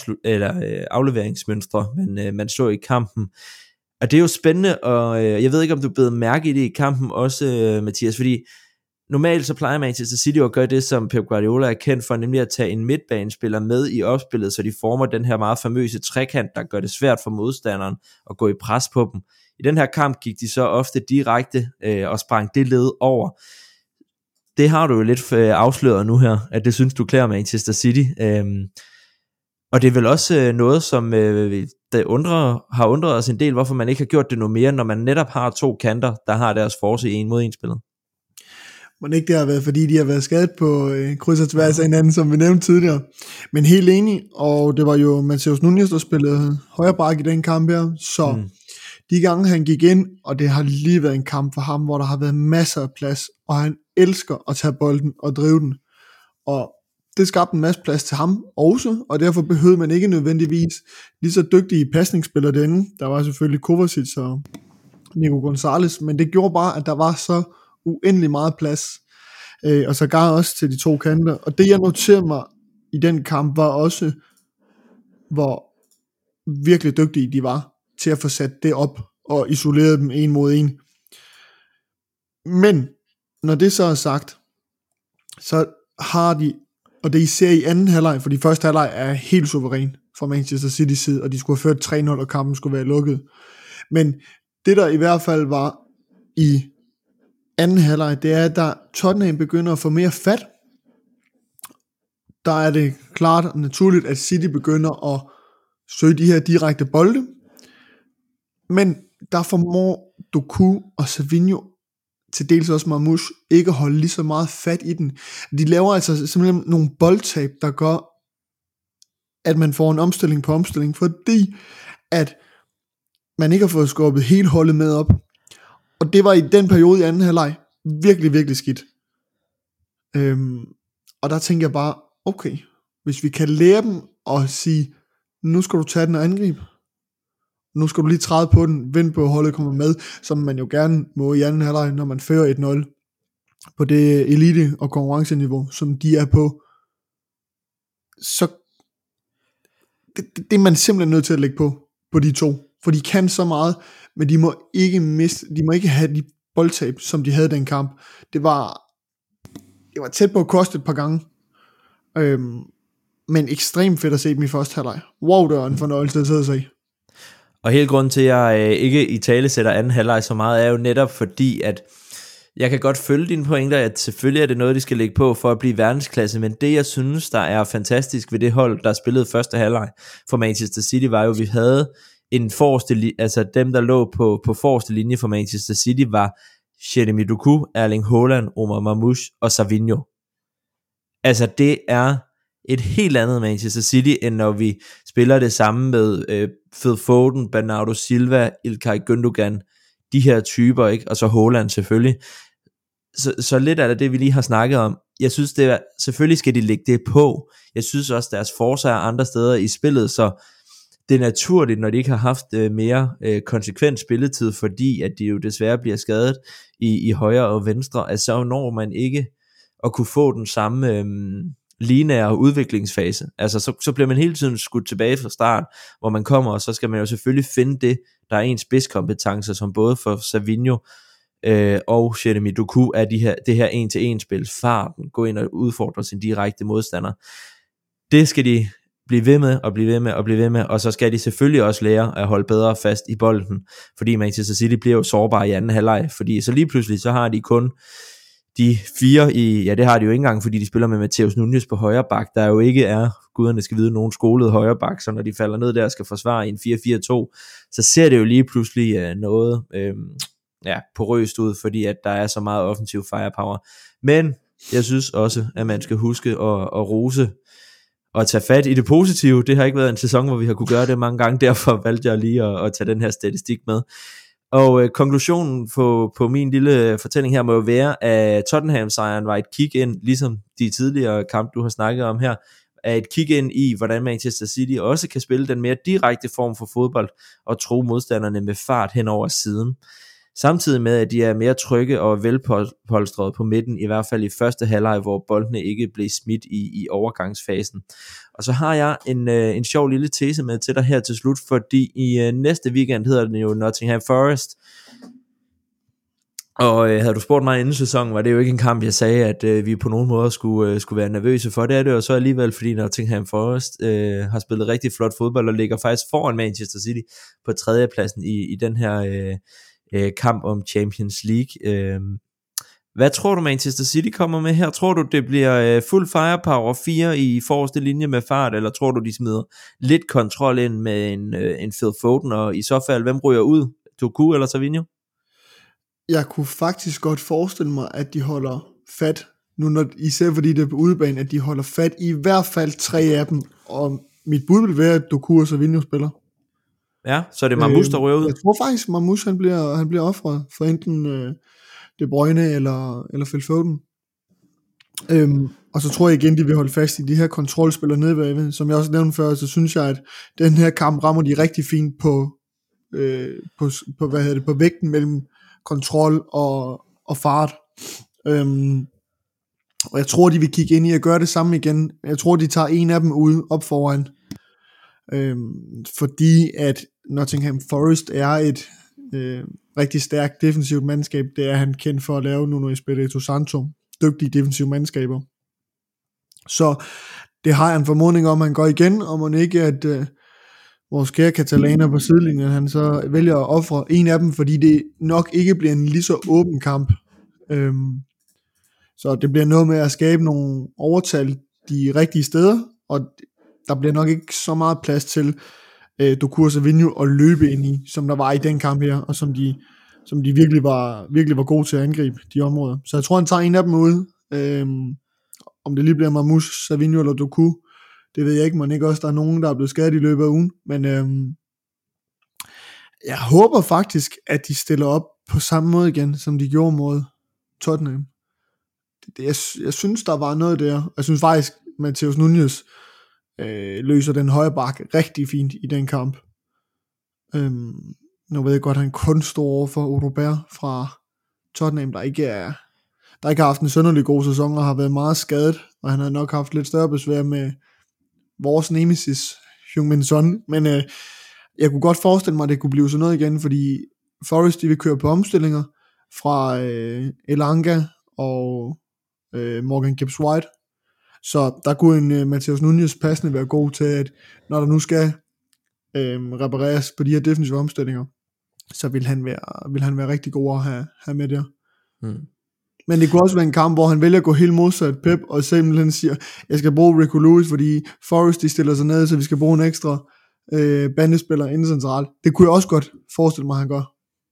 afleveringsmønstre, man så i kampen. Og det er jo spændende, og jeg ved ikke, om du blev mærke i det i kampen også, Mathias, fordi normalt så plejer Manchester City at gøre det, som Pep Guardiola er kendt for, nemlig at tage en midtbanespiller med i opspillet, så de former den her meget famøse trekant, der gør det svært for modstanderen at gå i pres på dem. I den her kamp gik de så ofte direkte og sprang det led over. Det har du jo lidt afsløret nu her, at det synes du klæder Manchester City. Og det er vel også noget, som har undret os en del, hvorfor man ikke har gjort det noget mere, når man netop har 2 kanter, der har deres force i 1-mod-1-spillet. Men ikke det har været, fordi de har været skadet på kryds og tværs af hinanden, som vi nævnte tidligere. Men helt enig, og det var jo Matheus Nunes, der spillede højre bak i den kamp her, så de gange han gik ind, og det har lige været en kamp for ham, hvor der har været masser af plads, og han elsker at tage bolden og drive den. Og det skabte en masse plads til ham også, og derfor behøvede man ikke nødvendigvis lige så dygtige pasningsspillere derinde. Der var selvfølgelig Kovacic og Nico Gonzalez, men det gjorde bare, at der var så uendelig meget plads, og så gav også til de to kanter. Og det jeg noterede mig i den kamp var også, hvor virkelig dygtige de var til at få sat det op og isoleret dem en mod en. Men når det så er sagt, så har de, og det I ser i anden halvleg, for de første halvleg er helt suveræn fra Manchester City side, og de skulle have ført 3-0, og kampen skulle være lukket. Men det der i hvert fald var i anden halvleg, det er, at der Tottenham begynder at få mere fat. Der er det klart og naturligt, at City begynder at søge de her direkte bolde. Men der formår Doku og Savinho, til dels også Marmoush, ikke at holde lige så meget fat i den. De laver altså simpelthen nogle boldtab, der gør, at man får en omstilling på omstilling, fordi at man ikke har fået skubbet hele holdet med op. Og det var i den periode i anden halvleg virkelig, virkelig skidt. Og der tænker jeg bare, okay, hvis vi kan lære dem at sige, nu skal du tage den og angribe. Nu skal du lige træde på den, vente på at holdet kommer med, som man jo gerne må i anden halvleg, når man fører 1-0 på det elite- og konkurrenceniveau, som de er på. Så det er man simpelthen nødt til at lægge på de to. For de kan så meget, men de må ikke have de boldtab, som de havde den kamp. Det var tæt på at koste et par gange. Men ekstremt fedt at se dem i første halvleg. Wow, det var en fornøjelse at sidde og se. Og hele grunden til, at jeg ikke i tale sætter anden halvleg så meget, er jo netop fordi, at jeg kan godt følge dine pointer, at selvfølgelig er det noget, de skal lægge på for at blive verdensklasse, men det, jeg synes, der er fantastisk ved det hold, der spillede første halvleg for Manchester City, var jo, at vi havde en forreste, altså dem, der lå på forreste linje for Manchester City, var Jeremy Doku, Erling Haaland, Omar Marmoush og Savinho. Altså, det er et helt andet Manchester City, end når vi spiller det samme med Phil Foden, Bernardo Silva, Ilkay Gündogan, de her typer, ikke? Og så Haaland selvfølgelig. Så lidt af det, vi lige har snakket om. Jeg synes, selvfølgelig skal de lægge det på. Jeg synes også, deres forsvar er andre steder i spillet, så det er naturligt, når de ikke har haft mere konsekvent spilletid, fordi at de jo desværre bliver skadet i højre og venstre, at så når man ikke at kunne få den samme lineære udviklingsfase. Altså så bliver man hele tiden skudt tilbage fra start, hvor man kommer, og så skal man jo selvfølgelig finde det, der er ens spidskompetencer, som både for Savinho og Jeremy Doku er det her 1-til-1 spil, farten, gå ind og udfordre sin direkte modstander. Det skal de blive ved med, og blive ved med, og blive ved med, og så skal de selvfølgelig også lære at holde bedre fast i bolden, fordi Manchester City bliver jo sårbare i anden halvleg, fordi så lige pludselig, så har de kun de 4 det har de jo ikke engang, fordi de spiller med Matheus Nunes på højre bak, der jo ikke er, guderne skal vide, nogen skolet højre bak, så når de falder ned der og skal forsvare i en 4-4-2, så ser det jo lige pludselig noget porøst ud, fordi at der er så meget offensiv firepower. Men jeg synes også, at man skal huske at rose og tage fat i det positive. Det har ikke været en sæson, hvor vi har kunne gøre det mange gange, derfor valgte jeg lige at tage den her statistik med. Og konklusionen på min lille fortælling her må jo være, at Tottenham-sejren var et kig ind, ligesom de tidligere kampe, du har snakket om her, er et kig ind i, hvordan Manchester City også kan spille den mere direkte form for fodbold, og true modstanderne med fart hen over siden. Samtidig med, at de er mere trygge og velpolstrede på midten, i hvert fald i første halvleg, hvor boldene ikke blev smidt i overgangsfasen. Og så har jeg en sjov lille tese med til dig her til slut, fordi i næste weekend hedder det jo Nottingham Forest. Og havde du spurgt mig inden sæsonen, var det jo ikke en kamp, jeg sagde, at vi på nogen måde skulle være nervøse for. Det er det jo så alligevel, fordi Nottingham Forest har spillet rigtig flot fodbold, og ligger faktisk foran Manchester City på 3. pladsen i den her kamp om Champions League. Hvad tror du Manchester City kommer med her? Tror du det bliver fuld firepower 4 i forreste linje med fart, eller tror du de smider lidt kontrol ind med en Phil Foden, og i så fald hvem ryger ud? Doku eller Savinho? Jeg kunne faktisk godt forestille mig, at de holder fat, nu når, især fordi det er på udebane, at de holder fat i hvert fald 3 af dem, og mit bud vil være, at Doku og Savinho spiller. Ja, så er det Marmoush, der rører ud. Jeg tror faktisk, Marmoush han bliver offret for enten De Bruyne eller Phil Foden. Og så tror jeg igen, de vil holde fast i de her kontrolspillere nede bagved. Som jeg også nævnte før, så synes jeg, at den her kamp rammer de rigtig fint på på vægten mellem kontrol og fart. Og jeg tror, de vil kigge ind i at gøre det samme igen. Jeg tror, de tager en af dem ud op foran. Fordi at Nottingham Forest er et rigtig stærkt defensivt mandskab. Det er han kendt for at lave Nuno Espirito Santo. Dygtige defensive mandskaber. Så det har jeg en formodning om, at han går igen, og må ikke, at vores kære katalaner på sidelinjen, han så vælger at ofre en af dem, fordi det nok ikke bliver en lige så åben kamp. Så det bliver noget med at skabe nogle overtal de rigtige steder, og der bliver nok ikke så meget plads til Doku og Savinho at løbe ind i, som der var i den kamp her, og som de virkelig var gode til at angribe de områder. Så jeg tror, han tager en af dem ud. Om det lige bliver Marmoush, Savinho eller Doku, det ved jeg ikke, men ikke også, der er nogen, der er blevet skadet i løbet af ugen. Men jeg håber faktisk, at de stiller op på samme måde igen, som de gjorde mod Tottenham. Jeg synes, der var noget der. Jeg synes faktisk, Matheus Nunes løser den højre bakke rigtig fint i den kamp. Nu ved jeg godt, at han kun står over for Robert fra Tottenham, der ikke har haft en sønderlig god sæson og har været meget skadet, og han har nok haft lidt større besvær med vores nemesis, Heung-min Son. Men jeg kunne godt forestille mig, at det kunne blive sådan noget igen, fordi Forest, de vil køre på omstillinger fra Elanga og Morgan Gibbs-White. Så der kunne en Matheus Nunes passende være god til, at når der nu skal repareres på de her defensive omstillinger, så vil han være rigtig god at have med der. Men det kunne også være en kamp, hvor han vælger at gå helt modsat Pep, og simpelthen siger, jeg skal bruge Rico Lewis, fordi Forest de stiller sig ned, så vi skal bruge en ekstra bandespiller inden centralt. Det kunne jeg også godt forestille mig, han gør.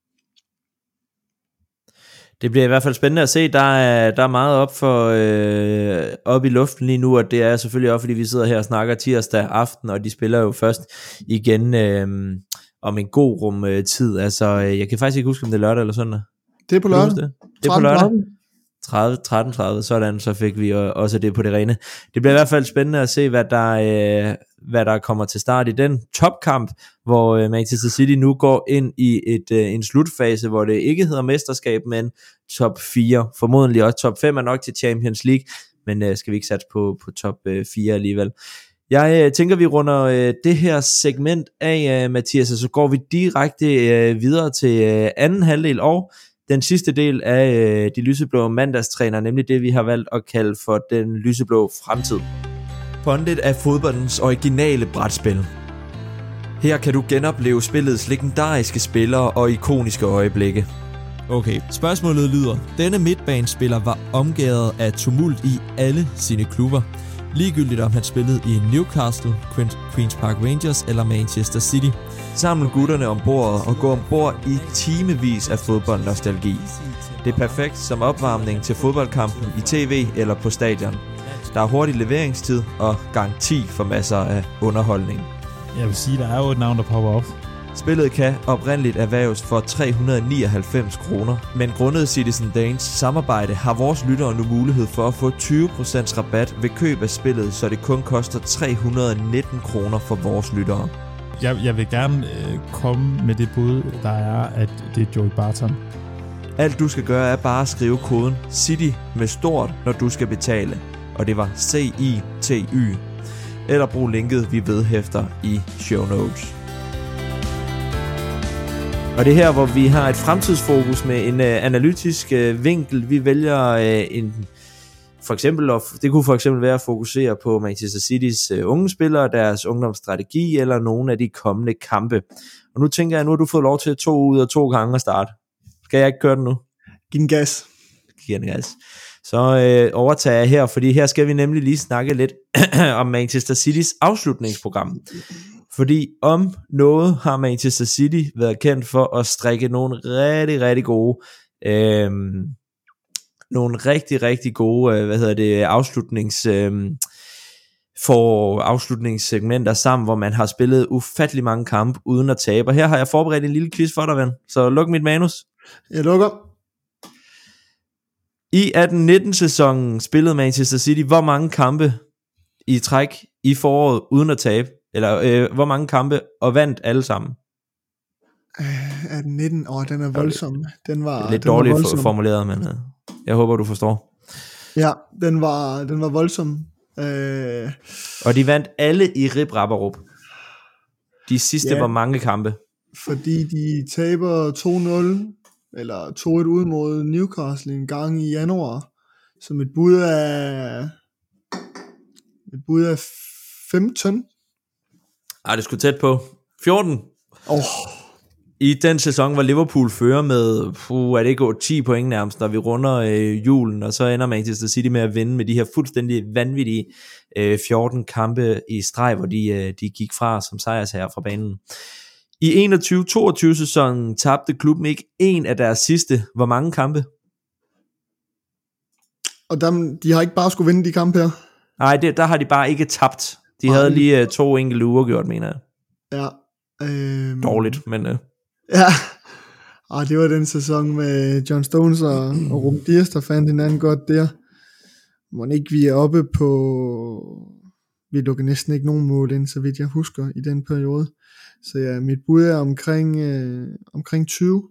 Det bliver i hvert fald spændende at se. Der er meget op i luften lige nu, og det er selvfølgelig også, fordi vi sidder her og snakker tirsdag aften, og de spiller jo først igen om en god rum tid. Altså, jeg kan faktisk ikke huske, om det er lørdag eller søndag. Det er på lørdag. Det er på lørdag. 13:30, sådan, så fik vi også det på det rene. Det bliver i hvert fald spændende at se, hvad der kommer til start i den topkamp, hvor Manchester City nu går ind i en slutfase, hvor det ikke hedder mesterskab, men top 4. Formodentlig også top 5 er nok til Champions League, men skal vi ikke satse på top 4 alligevel. Jeg tænker, vi runder det her segment af, Mathias, og så går vi direkte videre til anden halvdel og den sidste del af de lyseblå mandagstræner, nemlig det, vi har valgt at kalde for den lyseblå fremtid. Pundit er fodboldens originale brætspil. Her kan du genopleve spillets legendariske spillere og ikoniske øjeblikke. Okay, spørgsmålet lyder: denne midtbanespiller var omgærdet af tumult i alle sine klubber. Ligegyldigt om han spillede i Newcastle, Queen's Park Rangers eller Manchester City. Samle gutterne om bordet og gå ombord i timevis af fodboldnostalgi. Det er perfekt som opvarmning til fodboldkampen i tv eller på stadion. Der er hurtig leveringstid og garanti for masser af underholdning. Jeg vil sige, der er jo et navn, der popper op. Spillet kan oprindeligt erhverves for 399 kroner, men grundet Citizen Danes samarbejde har vores lyttere nu mulighed for at få 20% rabat ved køb af spillet, så det kun koster 319 kroner for vores lyttere. Jeg vil gerne komme med det bud, der er, at det er Joey Barton. Alt du skal gøre er bare at skrive koden CITY med stort, når du skal betale. Og det var CITY. Eller brug linket, vi vedhæfter i show notes. Og det er her, hvor vi har et fremtidsfokus med en analytisk vinkel. Vi vælger for eksempel, det kunne for eksempel være at fokusere på Manchester Citys unge spillere, deres ungdomsstrategi eller nogle af de kommende kampe. Og nu tænker jeg, nu har du fået lov til 2 ud af 2 gange at starte. Skal jeg ikke køre den nu? Giv den gas. Giv den gas. Så overtager jeg her, fordi her skal vi nemlig lige snakke lidt om Manchester Citys afslutningsprogram. Fordi om noget har Manchester City været kendt for at strikke nogle rigtig, rigtig gode nogle rigtig, rigtig gode, afslutningssegmenter sammen, hvor man har spillet ufattelig mange kampe uden at tabe. Og her har jeg forberedt en lille quiz for dig, ven. Så luk mit manus. Jeg lukker. I 18-19 sæsonen spillede Manchester City hvor mange kampe i træk i foråret uden at tabe? Eller hvor mange kampe og vandt alle sammen? 18-19, den er voldsom. Den var lidt dårligt formuleret, men jeg håber du forstår. Ja, den var voldsom. Og de vandt alle i Rip Rapperup. De sidste var mange kampe. Fordi de taber 2-0 eller 2-1 ud mod Newcastle en gang i januar. Så mit bud er 15. Ej, det skulle tæt på. 14. I den sæson, hvor Liverpool fører med, er det ikke 10 point nærmest, når vi runder julen, og så ender Manchester City med at vinde med de her fuldstændig vanvittige 14 kampe i streg, hvor de gik fra som sejrsherrer fra banen. I 21-22 sæsonen tabte klubben ikke en af deres sidste. Hvor mange kampe? Og de har ikke bare skulle vinde de kampe her? Nej, der har de bare ikke tabt. De havde lige 2 enkelte uger gjort, mener jeg. Ja. Dårligt, men... Ja, det var den sæson med John Stones og Ruben Dias, der fandt hinanden godt der. Må ikke vi er oppe på... Vi lukker næsten ikke nogen mål ind, så vidt jeg husker, i den periode. Så ja, mit bud er omkring 20.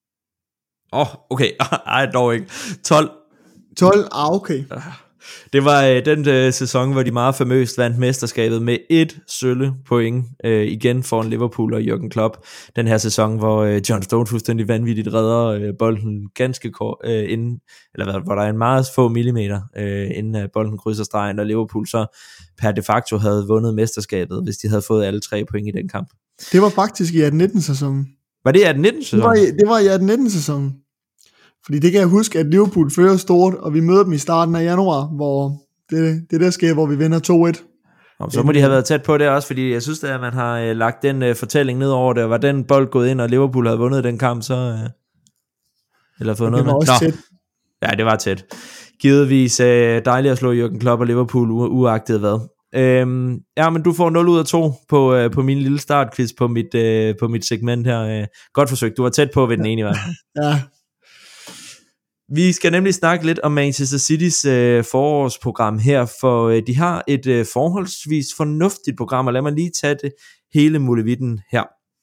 Okay. Ej, dog ikke. 12. 12? Okay. Det var den sæson, hvor de meget famøst vandt mesterskabet med 1 sølle point igen foran Liverpool og Jürgen Klopp. Den her sæson, hvor John Stones fuldstændig vanvittigt redder bolden ganske kort inden, eller hvor der er en meget få millimeter inden bolden krydser stregen, og Liverpool så per de facto havde vundet mesterskabet, hvis de havde fået alle 3 point i den kamp. Det var faktisk i 18-19 sæsonen. Var det i 18-19 sæsonen? Det var i 18-19 sæsonen. Fordi det kan jeg huske, at Liverpool fører stort, og vi møder dem i starten af januar, hvor det der sker, hvor vi vinder 2-1. Så må de have været tæt på det også, fordi jeg synes, at man har lagt den fortælling ned over det, og var den bold gået ind, og Liverpool havde vundet den kamp, så... eller fået noget med. Det var også tæt. Ja, det var tæt. Givetvis dejligt at slå Jürgen Klopp og Liverpool uagtet hvad. Ja, men du får 0 ud af 2 på min lille startquiz på mit segment her. Godt forsøgt, du var tæt på ved den ene i hvert fald. Ja. Vi skal nemlig snakke lidt om Manchester Citys forårsprogram her, for de har et forholdsvis fornuftigt program, og lad mig lige tage det hele muligheden her.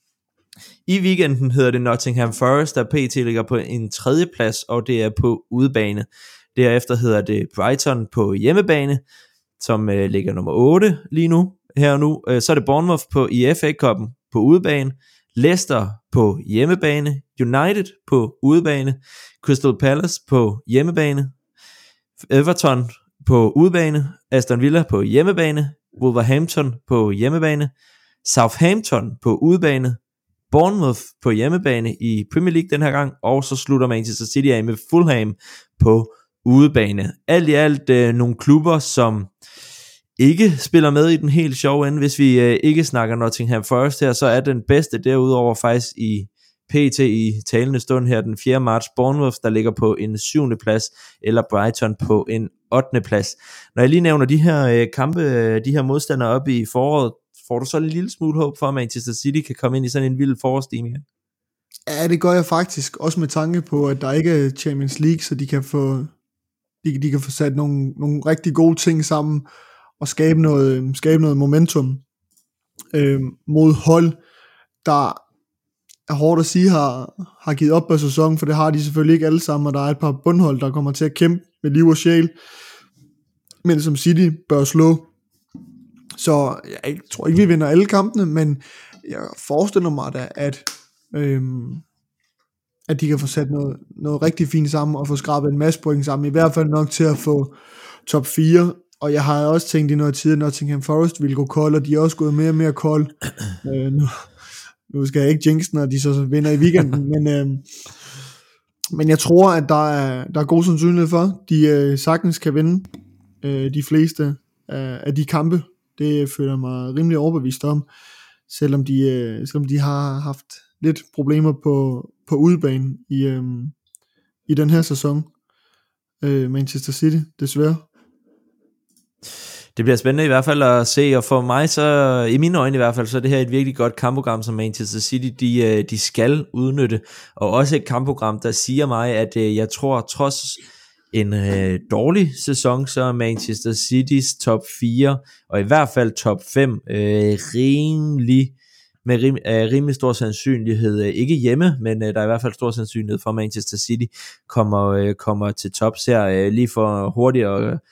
I weekenden hedder det Nottingham Forest, der pt. Ligger på en 3. plads, og det er på udebane. Derefter hedder det Brighton på hjemmebane, som ligger nummer 8 lige nu. Her og nu. Så er det Bournemouth i FA Cup'en på udebane, Leicester på hjemmebane, United på udebane, Crystal Palace på hjemmebane, Everton på udebane, Aston Villa på hjemmebane, Wolverhampton på hjemmebane, Southampton på udebane, Bournemouth på hjemmebane i Premier League den her gang, og så slutter Manchester City af med Fulham på udebane. Alt i alt nogle klubber, som ikke spiller med i den helt sjove ende. Hvis vi ikke snakker Nottingham Forest her, så er den bedste derudover faktisk i PT i talende stund her den 4. marts Bournemouth, der ligger på en 7. plads, eller Brighton på en 8. plads. Når jeg lige nævner de her kampe, de her modstandere op i foråret, får du så en lille smule håb for, at Manchester City kan komme ind i sådan en vild forårsstigning? Ja, det gør jeg faktisk, også med tanke på, at der ikke er Champions League, så de kan få sat nogle rigtig gode ting sammen, og skabe noget momentum mod hold, der er hårdt at sige har givet op på sæsonen, for det har de selvfølgelig ikke alle sammen, og der er et par bundhold, der kommer til at kæmpe med liv og sjæl, men som City bør slå. Så jeg tror ikke, vi vinder alle kampene, men jeg forestiller mig da, at de kan få sat noget rigtig fint sammen, og få skrabet en masse point sammen, i hvert fald nok til at få top 4. Og jeg har også tænkt i noget tid, at Nottingham Forest ville gå kold, og de er også gået mere og mere kold. Nu skal jeg ikke jinx, når de så vinder i weekenden, men jeg tror, at der er god sandsynlighed for, de sagtens kan vinde de fleste af de kampe. Det føler jeg mig rimelig overbevist om, selvom de har haft lidt problemer på udebane i den her sæson. Manchester City, desværre. Det bliver spændende i hvert fald at se, og for mig så, i mine øjne i hvert fald, så er det her et virkelig godt kampprogram, som Manchester City, de skal udnytte, og også et kampprogram, der siger mig, at jeg tror, trods en dårlig sæson, så er Manchester Citys top 4, og i hvert fald top 5, rimelig stor sandsynlighed, ikke hjemme, men der er i hvert fald stor sandsynlighed for, at Manchester City kommer til tops her, lige for hurtigt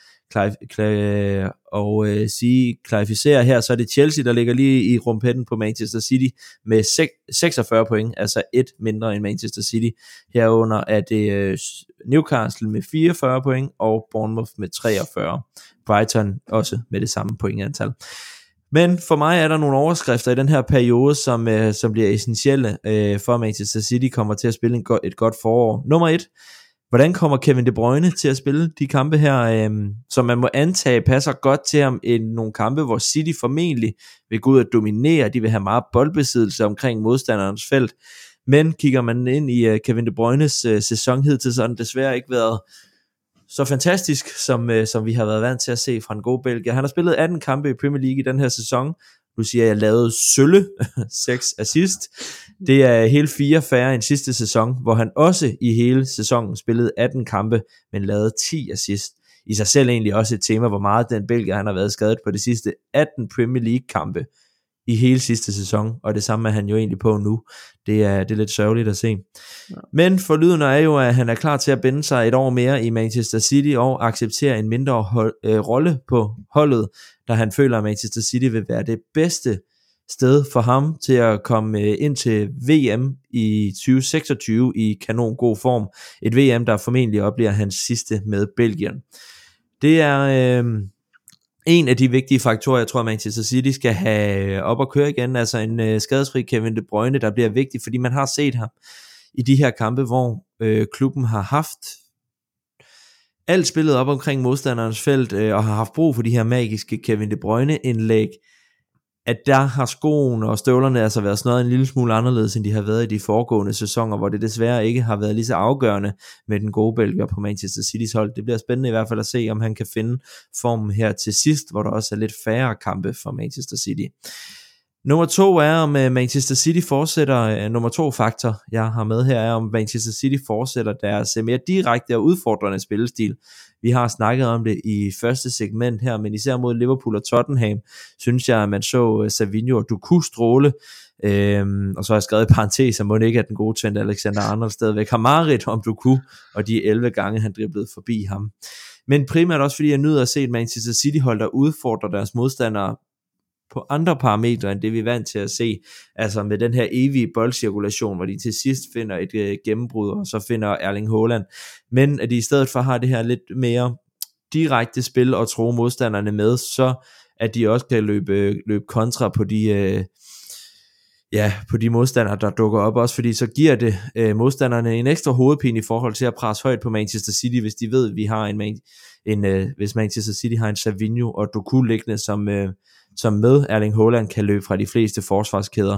klarificere her, så er det Chelsea, der ligger lige i rumpetten på Manchester City med 46 point, altså et mindre end Manchester City. Herunder er det Newcastle med 44 point, og Bournemouth med 43. Brighton også med det samme pointantal. Men for mig er der nogle overskrifter i den her periode, som bliver essentielle for Manchester City kommer til at spille et godt forår. Nummer 1. Hvordan kommer Kevin De Bruyne til at spille de kampe her, som man må antage passer godt til ham i nogle kampe, hvor City formentlig vil gå ud og dominere, de vil have meget boldbesiddelse omkring modstanderens felt, men kigger man ind i Kevin De Bruynes sæson hidtil, så har den desværre ikke været så fantastisk, som vi har været vant til at se fra en god belgier. Han har spillet 18 kampe i Premier League i den her sæson. Nu siger jeg lavede sølle 6 assist. Det er hele 4 færre end sidste sæson, hvor han også i hele sæsonen spillede 18 kampe, men lavede 10 assist. I sig selv egentlig også et tema, hvor meget den belgier han har været skadet på de sidste 18 Premier League kampe i hele sidste sæson, og det samme er han jo egentlig på nu. Det er lidt sørgeligt at se. Ja. Men forlydende er jo, at han er klar til at binde sig et år mere i Manchester City og acceptere en mindre rolle på holdet, da han føler, at Manchester City vil være det bedste sted for ham til at komme ind til VM i 2026 i kanon god form. Et VM, der formentlig oplever hans sidste med Belgien. Det er en af de vigtige faktorer, jeg tror, Manchester City skal have op at køre igen, altså en skadesfri Kevin De Bruyne, der bliver vigtig, fordi man har set ham i de her kampe, hvor klubben har haft alt spillet op omkring modstanderens felt, og har haft brug for de her magiske Kevin De Bruyne-indlæg, at der har skoene og støvlerne altså været snøret en lille smule anderledes, end de har været i de foregående sæsoner, hvor det desværre ikke har været lige så afgørende med den gode belgier på Manchester Citys hold. Det bliver spændende i hvert fald at se, om han kan finde formen her til sidst, hvor der også er lidt færre kampe for Manchester City. Nummer 2 er, om Manchester City fortsætter, nummer 2 faktor, jeg har med her, er, om Manchester City fortsætter deres mere direkte og udfordrende spillestil. Vi har snakket om det i første segment her, men især mod Liverpool og Tottenham, synes jeg, at man så Savinho og Doku stråle, og så har jeg skrevet i parentes, at må ikke, at den gode Trent Alexander-Arnold stadigvæk har mareridt om Doku, og de 11 gange, han driblede forbi ham. Men primært også, fordi jeg nyder at se et Manchester City-hold, der udfordrer deres modstandere på andre parametre, end det vi er vant til at se, altså med den her evige boldcirkulation, hvor de til sidst finder et gennembrud, og så finder Erling Haaland, men at de i stedet for har det her lidt mere direkte spil og tro modstanderne med, så at de også kan løbe kontra på på de modstandere, der dukker op, også fordi så giver det modstanderne en ekstra hovedpine i forhold til at presse højt på Manchester City, hvis de ved, at vi har hvis Manchester City har en Savinho og Doku liggende, som med Erling Haaland kan løbe fra de fleste forsvarskæder.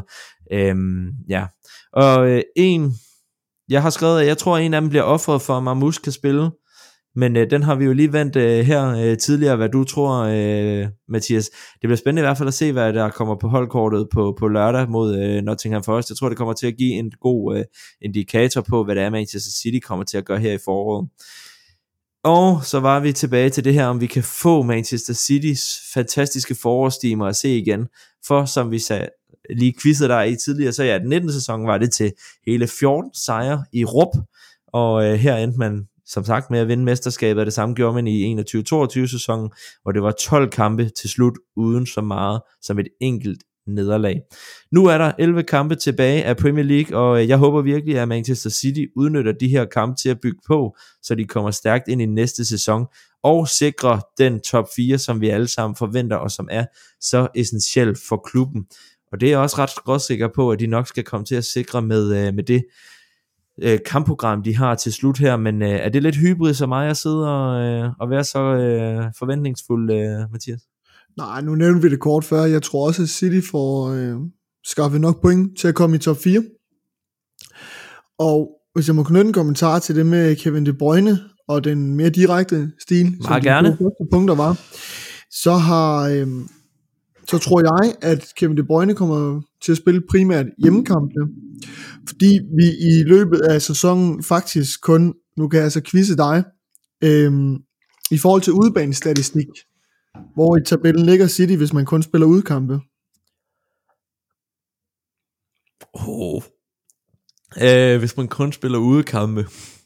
Jeg har skrevet, at jeg tror, at en af dem bliver offret for, at Marmoush kan spille, men den har vi jo lige vendt her tidligere, hvad du tror, Mathias. Det bliver spændende i hvert fald at se, hvad der kommer på holdkortet på lørdag mod Nottingham Forest. Jeg tror, det kommer til at give en god indikator på, hvad det er, Manchester City kommer til at gøre her i foråret. Og så var vi tilbage til det her, om vi kan få Manchester Citys fantastiske forårstimer at se igen. For som vi sagde, lige quizzede der i tidligere, så den 19. sæson var det til hele 14 sejre i Rup. Og her endte man som sagt med at vinde mesterskabet, og det samme gjorde man i 21-22 sæsonen, hvor det var 12 kampe til slut, uden så meget som et enkelt nederlag. Nu er der 11 kampe tilbage af Premier League, og jeg håber virkelig, at Manchester City udnytter de her kampe til at bygge på, så de kommer stærkt ind i næste sæson, og sikrer den top 4, som vi alle sammen forventer, og som er så essentiel for klubben. Og det er jeg også ret sikker på, at de nok skal komme til at sikre med det kampprogram, de har til slut her, men er det lidt hybrid som mig at sidde og være så forventningsfuld, Mathias? Nej, nu nævnte vi det kort før. Jeg tror også, at City får skaffet nok point til at komme i top 4. Og hvis jeg må knytte en kommentar til det med Kevin De Bruyne og den mere direkte stil, Meget gerne. de første punkter var, så tror jeg, at Kevin De Bruyne kommer til at spille primært hjemmekampene, fordi vi i løbet af sæsonen faktisk kun, nu kan jeg altså quizze dig, i forhold til udebanestatistik, hvor i tabellen ligger City, hvis man kun spiller udekampe. Hvis man kun spiller udekampe.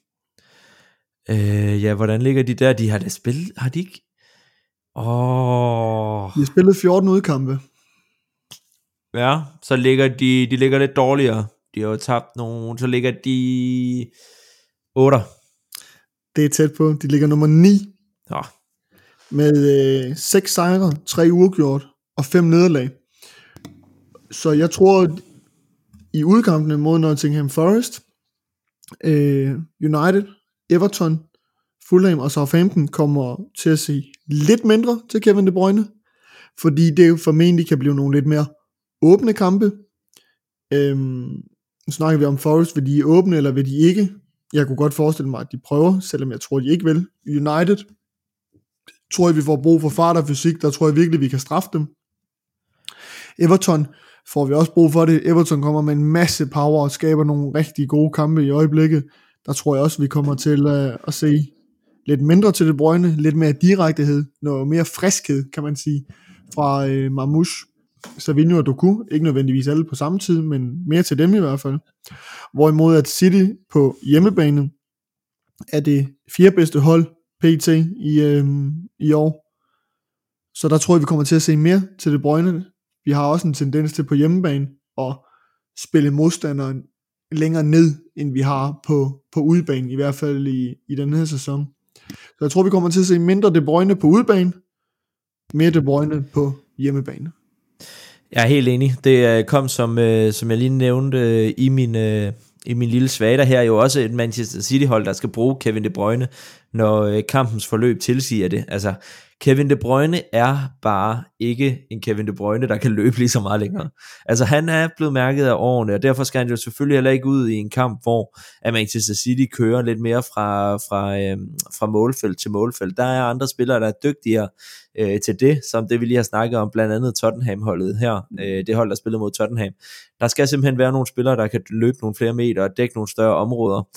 Ja, hvordan ligger de der? De har da spillet, har de ikke? De har spillet 14 udkampe. Ja, så ligger de ligger lidt dårligere. De har jo tabt nogle, så ligger de 8. Det er tæt på. De ligger nummer 9. Ja. Med 6 sejre, 3 uafgjort og 5 nederlag. Så jeg tror, i udkampene mod Nottingham Forest, United, Everton, Fulham og Southampton kommer til at se lidt mindre til Kevin De Bruyne, fordi det jo formentlig kan blive nogle lidt mere åbne kampe. Nu snakker vi om Forest, vil de åbne eller vil de ikke? Jeg kunne godt forestille mig, at de prøver, selvom jeg tror, de ikke vil. United tror jeg, vi får brug for fart og fysik, der tror jeg virkelig, vi kan straffe dem. Everton får vi også brug for det. Everton kommer med en masse power og skaber nogle rigtig gode kampe i øjeblikket. Der tror jeg også, vi kommer til at se lidt mindre til De Bruyne, lidt mere direktehed, noget mere friskhed, kan man sige, fra Marmoush, Savinho og Doku. Ikke nødvendigvis alle på samme tid, men mere til dem i hvert fald. Hvorimod at City på hjemmebane er det 4. bedste hold PT i år. Så der tror jeg, vi kommer til at se mere til De Bruyne. Vi har også en tendens til på hjemmebane at spille modstanderen længere ned, end vi har på udebane, i hvert fald i den her sæson. Så jeg tror, vi kommer til at se mindre De Bruyne på udebane, mere De Bruyne på hjemmebane. Jeg er helt enig. Det kom, som jeg lige nævnte i min lille svada her, jo også et Manchester City-hold, der skal bruge Kevin De Bruyne, når kampens forløb tilsiger det. Altså, Kevin De Bruyne er bare ikke en Kevin De Bruyne, der kan løbe lige så meget længere. Altså, han er blevet mærket af årene, og derfor skal han jo selvfølgelig heller ikke ud i en kamp, hvor Manchester City kører lidt mere fra målfelt til målfelt. Der er andre spillere, der er dygtigere til det, som det vi lige har snakket om, blandt andet Tottenham-holdet her, det hold, der spiller mod Tottenham. Der skal simpelthen være nogle spillere, der kan løbe nogle flere meter og dække nogle større områder.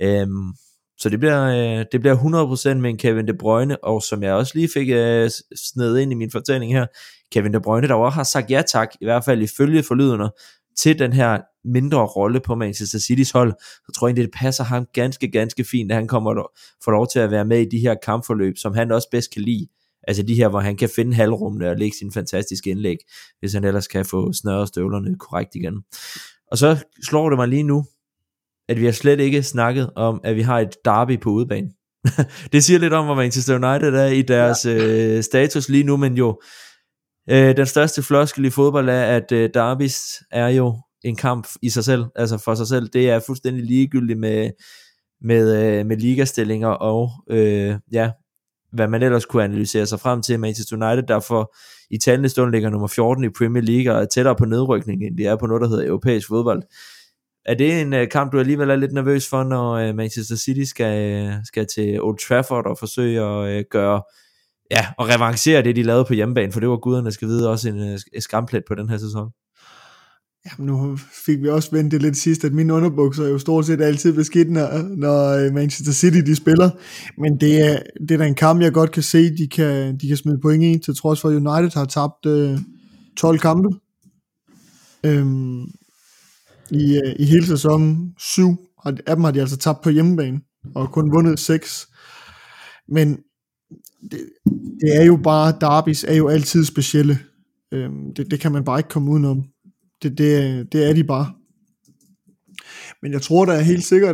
Så det bliver 100% med en Kevin De Bruyne, og som jeg også lige fik sned ind i min fortælling her, Kevin De Bruyne, der også har sagt ja tak, i hvert fald ifølge forlydende, til den her mindre rolle på Manchester Citys hold, så tror jeg egentlig, det passer ham ganske fint, at han får lov til at være med i de her kampforløb, som han også bedst kan lide. Altså de her, hvor han kan finde halvrummene og lægge sine fantastiske indlæg, hvis han ellers kan få snørret støvlerne korrekt igen. Og så slår det mig lige nu, at vi har slet ikke snakket om, at vi har et derby på udebane. Det siger lidt om, hvor Manchester United er i deres status lige nu, men jo, den største floskel i fodbold er, at derbys er jo en kamp i sig selv, altså for sig selv. Det er fuldstændig ligegyldigt med ligastillinger og hvad man ellers kunne analysere sig frem til. Manchester United, der for i talende stund ligger nummer 14 i Premier League og er tættere på nedrykning, end det er på noget, der hedder europæisk fodbold. Er det en kamp, du alligevel er lidt nervøs for, når Manchester City skal til Old Trafford og forsøge at og revancere det, de lavede på hjemmebane, for det var guderne skal vide også en skamplet på den her sæson? Jamen, nu fik vi også vendt det lidt sidst, at mine underbukser er jo stort set altid beskidt, når Manchester City de spiller, men det er da en kamp, jeg godt kan se, de kan smide point i, til trods for United har tabt 12 kampe. I hele sæsonen 7 af dem har de altså tabt på hjemmebane og kun vundet 6, men det er jo bare, derbys er jo altid specielle. Det kan man bare ikke komme udenom. Det er de bare. Men jeg tror da helt sikkert,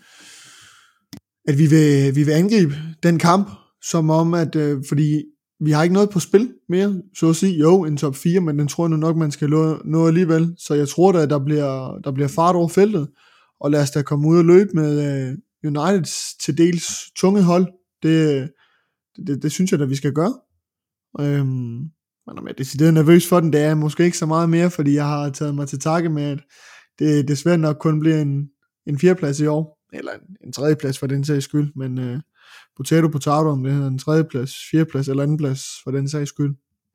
at vi vil angribe den kamp, som om at fordi vi har ikke noget på spil mere, så at sige, jo, en top 4, men den tror jeg nu nok, man skal nå alligevel. Så jeg tror da, at der bliver fart over feltet, og lad os da komme ud og løbe med Uniteds til dels tunge hold. Det synes jeg da, vi skal gøre. Men om jeg er decideret nervøs for den, det er måske ikke så meget mere, fordi jeg har taget mig til takke med, at det desværre nok kun bliver en 4. plads i år, eller en 3. plads for den sags skyld, men potato, om det hedder en 3. plads, 4. plads eller 2. plads, for den sags skyld.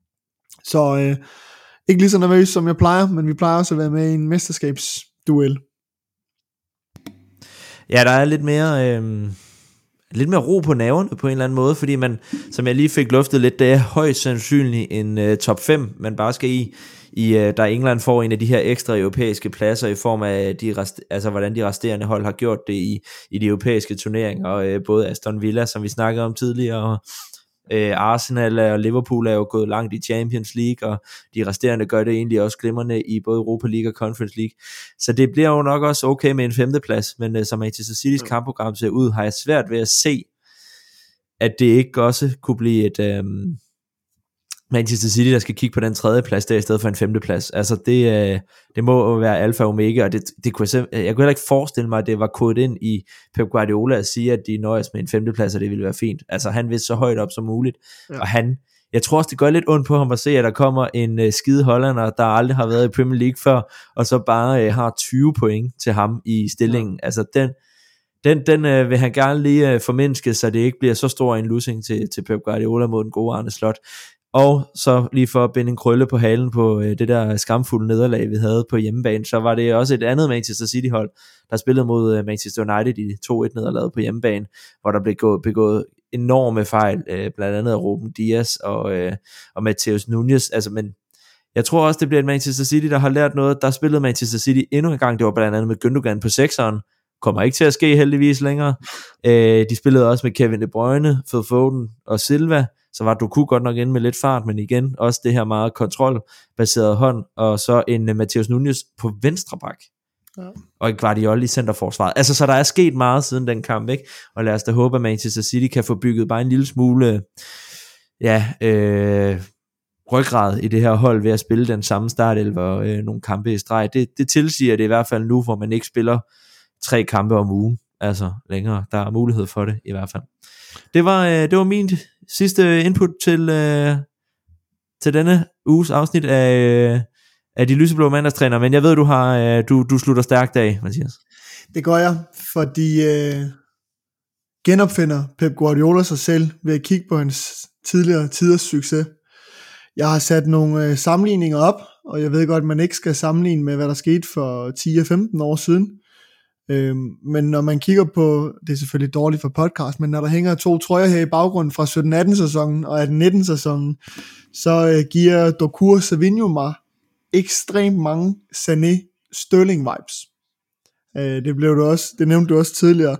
Så ikke lige så nervøs, som jeg plejer, men vi plejer også at være med i en mesterskabsduel. Ja, der er lidt mere ro på nerverne på en eller anden måde, fordi man, som jeg lige fik luftet lidt, det er højst sandsynligt en top 5, man bare skal i der England får en af de her ekstra europæiske pladser i form af hvordan de resterende hold har gjort det i de europæiske turneringer, og både Aston Villa, som vi snakkede om tidligere, og Arsenal og Liverpool er jo gået langt i Champions League, og de resterende gør det egentlig også glimrende i både Europa League og Conference League, så det bliver jo nok også okay med en 5. plads, men som Manchester City's kampprogram ser ud, har jeg svært ved at se, at det ikke også kunne blive et Manchester City, der skal kigge på den 3. plads der i stedet for en 5. plads. Altså det må være alfa og omega, og det kunne jeg kunne heller ikke forestille mig, at det var kodet ind i Pep Guardiola at sige, at de nøjes med en 5. plads, og det ville være fint. Altså han vil så højt op som muligt, og jeg tror også, det gør lidt ondt på ham at se, at der kommer en skide hollander, der aldrig har været i Premier League før, og så bare har 20 point til ham i stillingen. Altså den vil han gerne lige formindske, så det ikke bliver så stor en losing til Pep Guardiola mod den gode Arne Slot. Og så lige for at binde en krølle på halen på det der skamfulde nederlag, vi havde på hjemmebane, så var det også et andet Manchester City-hold, der spillede mod Manchester United i 2-1-nederlaget på hjemmebane, hvor der blev begået enorme fejl, blandt andet af Ruben Dias og Matheus Nunes. Altså, men jeg tror også, det bliver et Manchester City, der har lært noget. Der spillede Manchester City endnu en gang, det var blandt andet med Gündogan på 6'eren, kommer ikke til at ske heldigvis længere. De spillede også med Kevin De Bruyne, Phil Foden og Silva, så var Doku godt nok inde med lidt fart, men igen, også det her meget kontrolbaseret hånd, og så en Matheus Nunes på venstre bak, og en Guardiola i centerforsvaret. Altså, så der er sket meget siden den kamp, ikke? Og lad os da håbe, at Manchester City kan få bygget bare en lille smule, ryggrad i det her hold ved at spille den samme startelver og nogle kampe i streg. Det tilsiger det i hvert fald nu, hvor man ikke spiller 3 kampe om ugen, altså længere. Der er mulighed for det i hvert fald. Det var min sidste input til denne uges afsnit af de lyseblå mandagstræner, men jeg ved, du slutter stærkt af, Mathias. Det gør jeg, fordi genopfinder Pep Guardiola sig selv ved at kigge på hans tidligere tiders succes. Jeg har sat nogle sammenligninger op, og jeg ved godt, at man ikke skal sammenligne med, hvad der skete for 10 og 15 år siden. Men når man kigger på, det er selvfølgelig dårligt for podcast, men når der hænger 2 trøjer her i baggrunden fra 17-18 sæsonen og 18-19 sæsonen, så giver Doku og Savinho mig ekstremt mange Sané Sterling vibes. Det nævnte du også tidligere,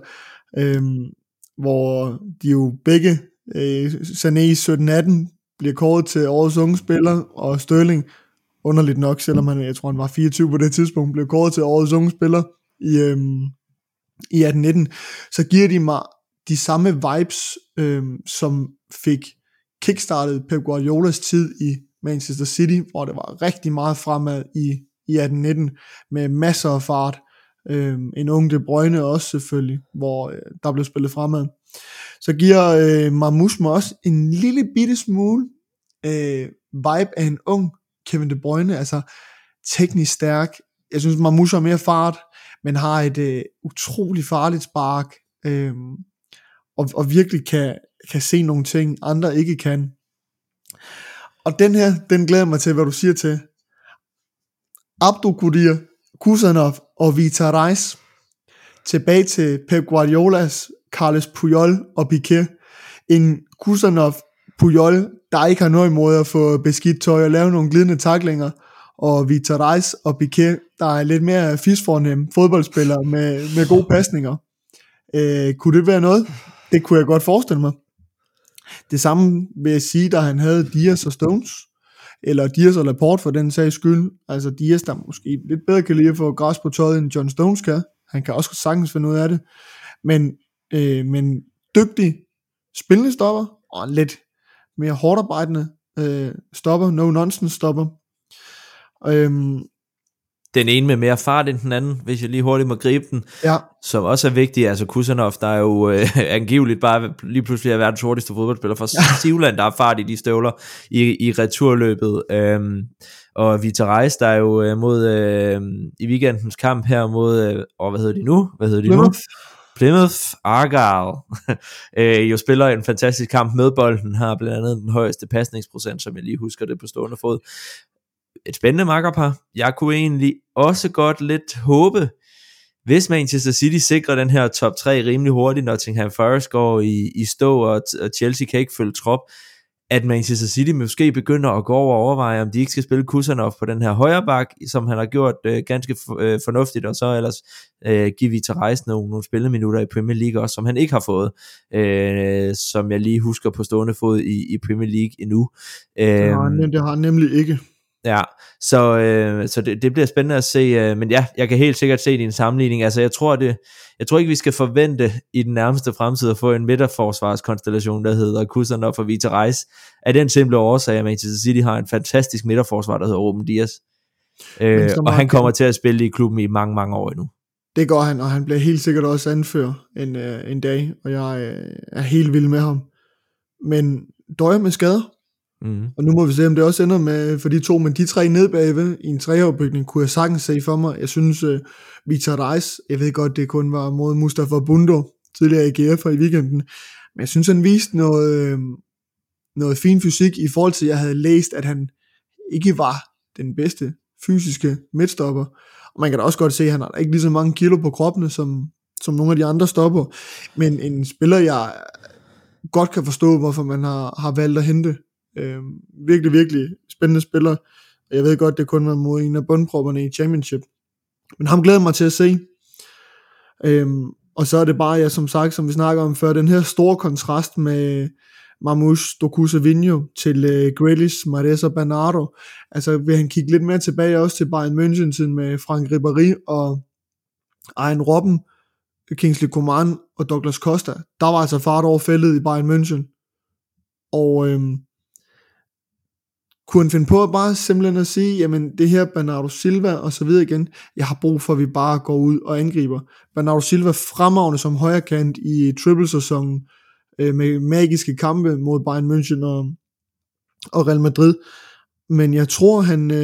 hvor de jo begge, Sané i 17-18 bliver kåret til årets unge spiller, og Sterling, underligt nok, selvom jeg tror han var 24 på det tidspunkt, blev kåret til årets unge spiller i 18-19, så giver de mig de samme vibes, som fik kickstartet Pep Guardiolas tid i Manchester City, hvor det var rigtig meget fremad i 18-19, med masser af fart. En ung De Bruyne også selvfølgelig, hvor der blev spillet fremad. Så giver Marmoush mig også en lille bitte smule vibe af en ung Kevin De Bruyne, altså teknisk stærk. Jeg synes Marmoush har mere fart, men har et utroligt farligt spark, og virkelig kan se nogle ting, andre ikke kan. Og den glæder mig til, hvad du siger til. Abdul Kusanov og Vitor Reis, tilbage til Pep Guardiolas Carles Puyol og Piqué. En Kusanov Puyol, der ikke har noget imod at få beskidt tøj og lave nogle glidende tacklinger, og Vitor Reis og Piqué, der er lidt mere fisfornem fodboldspillere med gode pasninger. Kunne det være noget? Det kunne jeg godt forestille mig. Det samme vil jeg sige, da han havde Dias og Stones, eller Dias og Laporte for den sags skyld. Altså Dias, der måske lidt bedre kan lide at få græs på tøjet, end John Stones kan. Han kan også sagtens finde ud af det. Men dygtig spillende stopper, og lidt mere hårdt arbejdende stopper, no-nonsense stopper. Den ene med mere fart end den anden, hvis jeg lige hurtigt må gribe den, som også er vigtig. Altså Kusanov, der er jo angiveligt bare lige pludselig er verdens hurtigste fodboldspiller fra Sivland, der er fart i de støvler i returløbet. Og Vitor Reis, der er jo mod i weekendens kamp her mod, hvad hedder de nu? Plymouth Argyle jo spiller en fantastisk kamp med bolden, har blandt andet den højeste pasningsprocent, som jeg lige husker det på stående fod. Et spændende makkerpar. Jeg kunne egentlig også godt lidt håbe, hvis Manchester City sikrer den her top 3 rimelig hurtigt, Nottingham Forest går i stå, og Chelsea kan ikke følge trop, at Manchester City måske begynder at gå over og overveje, om de ikke skal spille Kusanov på den her højre bak, som han har gjort ganske fornuftigt, og så ellers give Victor Reis nogle spilleminutter i Premier League også, som han ikke har fået, som jeg lige husker på stående fod i Premier League endnu. Det har han nemlig ikke. Ja, så det bliver spændende at se, men ja, jeg kan helt sikkert se din sammenligning. Altså jeg tror ikke vi skal forvente i den nærmeste fremtid at få en midterforsvarskonstellation, der hedder Kusanov og Victor Reis, af den simple årsag, at Manchester City har en fantastisk midterforsvar, der hedder Ruben Dias, og han kommer til at spille i klubben i mange, mange år endnu. Det gør han, og han bliver helt sikkert også anfører en dag, og jeg er helt vild med ham. Men døjer med skader. Og nu må vi se, om det også ender med for de to, men de tre ned bagved i en treårbygning, kunne jeg sagtens se for mig. Jeg synes, Victor Reis, jeg ved godt, det kun var mod Mustafa Bundo, tidligere i GF i weekenden, men jeg synes, han viste noget fin fysik i forhold til, at jeg havde læst, at han ikke var den bedste fysiske midtstopper. Og man kan da også godt se, at han har ikke lige så mange kilo på kroppen, som nogle af de andre stopper, men en spiller, jeg godt kan forstå, hvorfor man har valgt at hente. Virkelig, virkelig spændende spiller. Jeg ved godt, det kun var mod en af bundpropperne i Championship, men ham glæder mig til at se. Og så er det bare, som sagt, som vi snakker om før, den her store kontrast med Mamouche Dokusevinho til Grealish, Mahrez og Bernardo. Altså vil han kigge lidt mere tilbage også til Bayern München med Frank Ribéry og Arjen Robben, Kingsley Coman og Douglas Costa. Der var altså fart over feltet i Bayern München. Og kunne han finde på at bare simpelthen at sige, jamen det her Bernardo Silva og så videre igen, jeg har brug for, at vi bare går ud og angriber. Bernardo Silva fremragende som højrekant i triple-sæsonen, med magiske kampe mod Bayern München og Real Madrid. Men jeg tror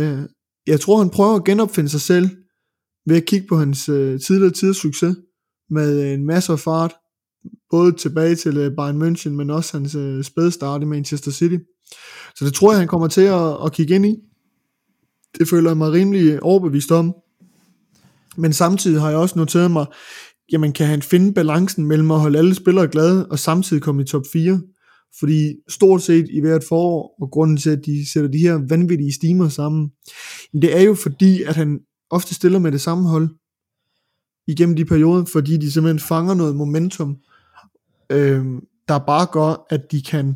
han prøver at genopfinde sig selv ved at kigge på hans tidligere tids succes med en masse af fart, både tilbage til Bayern München, men også hans spædstart i Manchester City. Så det tror jeg, han kommer til at kigge ind i. Det føler jeg mig rimelig overbevist om. Men samtidig har jeg også noteret mig, jamen kan han finde balancen mellem at holde alle spillere glade, og samtidig komme i top 4? Fordi stort set i hvert forår, og grunden til, at de sætter de her vanvittige stimer sammen, det er jo fordi, at han ofte stiller med det samme hold igennem de perioder, fordi de simpelthen fanger noget momentum, der bare gør, at de kan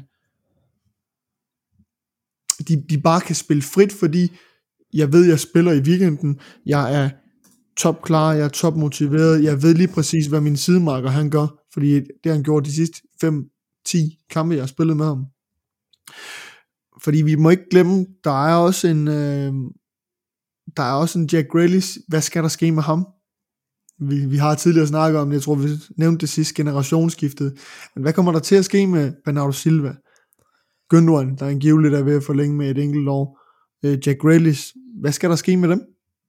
de bare kan spille frit, fordi jeg ved, jeg spiller i weekenden, jeg er topklar, jeg er topmotiveret, jeg ved lige præcis, hvad min sidemarker han gør, fordi det han gjort de sidste 5-10 kampe, jeg har spillet med ham. Fordi vi må ikke glemme, der er også en Jack Grealish. Hvad skal der ske med ham? Vi har tidligere snakket om det, jeg tror vi nævnte det sidste generationsskiftet, men hvad kommer der til at ske med Bernardo Silva? Gündogan, der angiveligt er ved at forlænge med et enkelt år. Jack Grealish, hvad skal der ske med dem?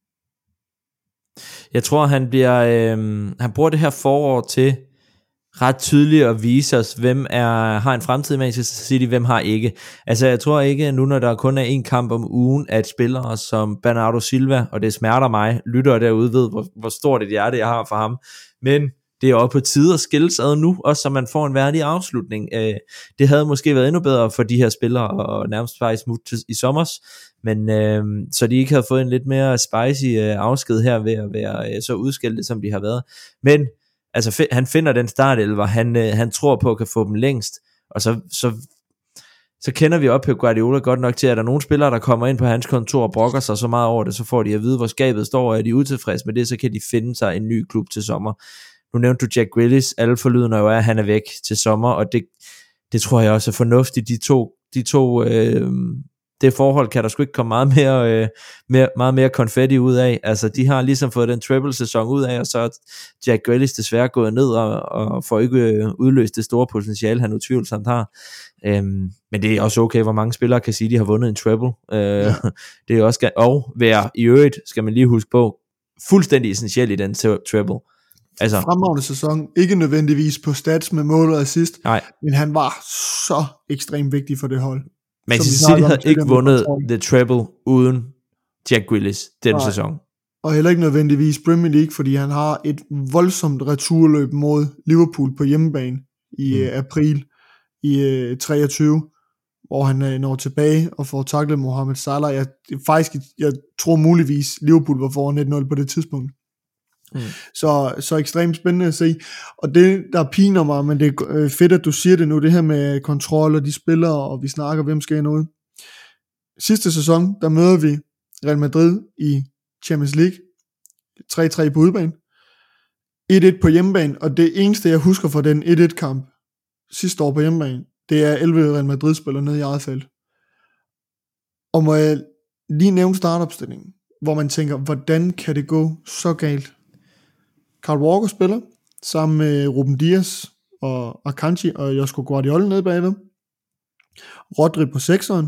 Jeg tror han bruger det her forår til ret tydeligt at vise os, hvem har en fremtid i Manchester City, hvem har ikke. Altså jeg tror ikke, nu når der kun er en kamp om ugen, at spillere som Bernardo Silva, og det smerter mig, lytter derude ved, hvor stort et hjerte jeg har for ham, men det er også på tide at skilles ad nu, også så man får en værdig afslutning. Det havde måske været endnu bedre for de her spillere, og nærmest faktisk smutte i sommers, men så de ikke havde fået en lidt mere spicy afsked her ved at være så udskældte, som de har været. Men altså han finder den startelver, han tror på at kan få dem længst, og så kender vi op på Guardiola godt nok til, at der er nogle spillere, der kommer ind på hans kontor og brokker sig så meget over det, så får de at vide, hvor skabet står, og er de utilfredse med det, så kan de finde sig en ny klub til sommer. Nu nævnte du Jack Grealish, alle forlydende jo er, at han er væk til sommer, og det tror jeg også er fornuftigt. Det forhold kan der sgu ikke komme meget mere konfetti ud af. Altså de har ligesom fået den treble-sæson ud af, og så er Jack Grealish desværre gået ned og får ikke udløst det store potentiale, han utvivlsomt har. Men det er også okay, hvor mange spillere kan sige, de har vundet en treble. Det er også, og i øvrigt skal man lige huske på, fuldstændig essentielt i den treble. Altså, Fremragende sæson, ikke nødvendigvis på stats med mål og assist, nej. men han var så ekstremt vigtig for det hold. Manchester City havde ikke vundet The Treble uden Jack Grealish den sæson. Og heller ikke nødvendigvis Premier League, fordi han har et voldsomt returløb mod Liverpool på hjemmebane i april i 23, hvor han når tilbage og får taklet Mohamed Salah. Jeg tror muligvis Liverpool var foran 1-0 på det tidspunkt. Så ekstremt spændende at se. Og det der piner mig, men det er fedt at du siger det nu, det her med kontrol og de spillere, og vi snakker hvem skal noget. Sidste sæson der møder vi Real Madrid i Champions League, 3-3 på udebane, 1-1 på hjemmebane, og det eneste jeg husker fra den 1-1 kamp sidste år på hjemmebane, det er 11 Real Madrid spillere nede i eget felt. Og må jeg lige nævne startopstillingen, hvor man tænker, hvordan kan det gå så galt? Kyle Walker spiller sammen med Ruben Dias og Akanji og Josko Guardiola nede bagved. Rodri på 6'eren.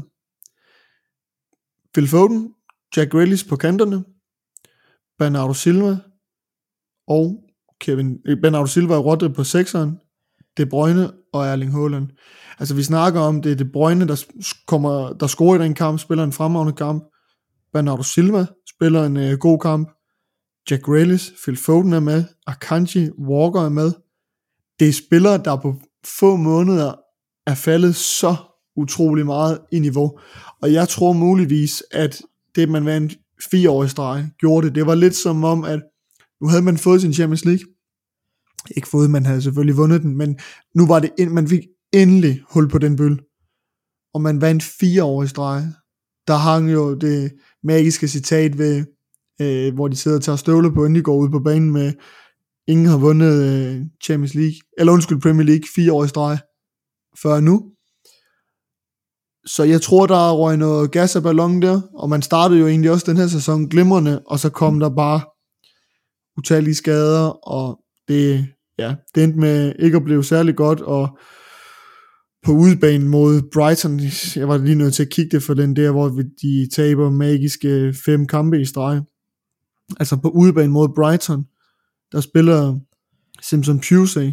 Phil Foden, Jack Grealish på kanterne. Bernardo Silva og Rodri på 6'eren. De Bruyne og Erling Haaland. Altså vi snakker om, det er De Bruyne, der scorer i den kamp, spiller en fremragende kamp. Bernardo Silva spiller en god kamp. Jack Grealish, Phil Foden er med, Akanji, Walker er med. Det er spillere, der på få måneder er faldet så utrolig meget i niveau. Og jeg tror muligvis, at det man vandt 4 år i streg gjorde det var lidt som om, at nu havde man fået sin Champions League. Ikke fået, man havde selvfølgelig vundet den, men nu var det, man fik endelig hul på den bøl. Og man vandt 4 år i streg. Der hang jo det magiske citat ved, hvor de sidder og tager støvler på, inden de går ud på banen med, ingen har vundet Champions League, eller Premier League 4 år i streg før nu. Så jeg tror, der røg noget gas af ballonen der, og man startede jo egentlig også den her sæson glimrende, og så kom der bare utallige skader, og det endte med ikke at blive særlig godt, og på udebanen mod Brighton, jeg var lige nødt til at kigge det for den der, hvor de taber magiske 5 kampe i streg. Altså på udebanen mod Brighton, der spiller Simpson Pusey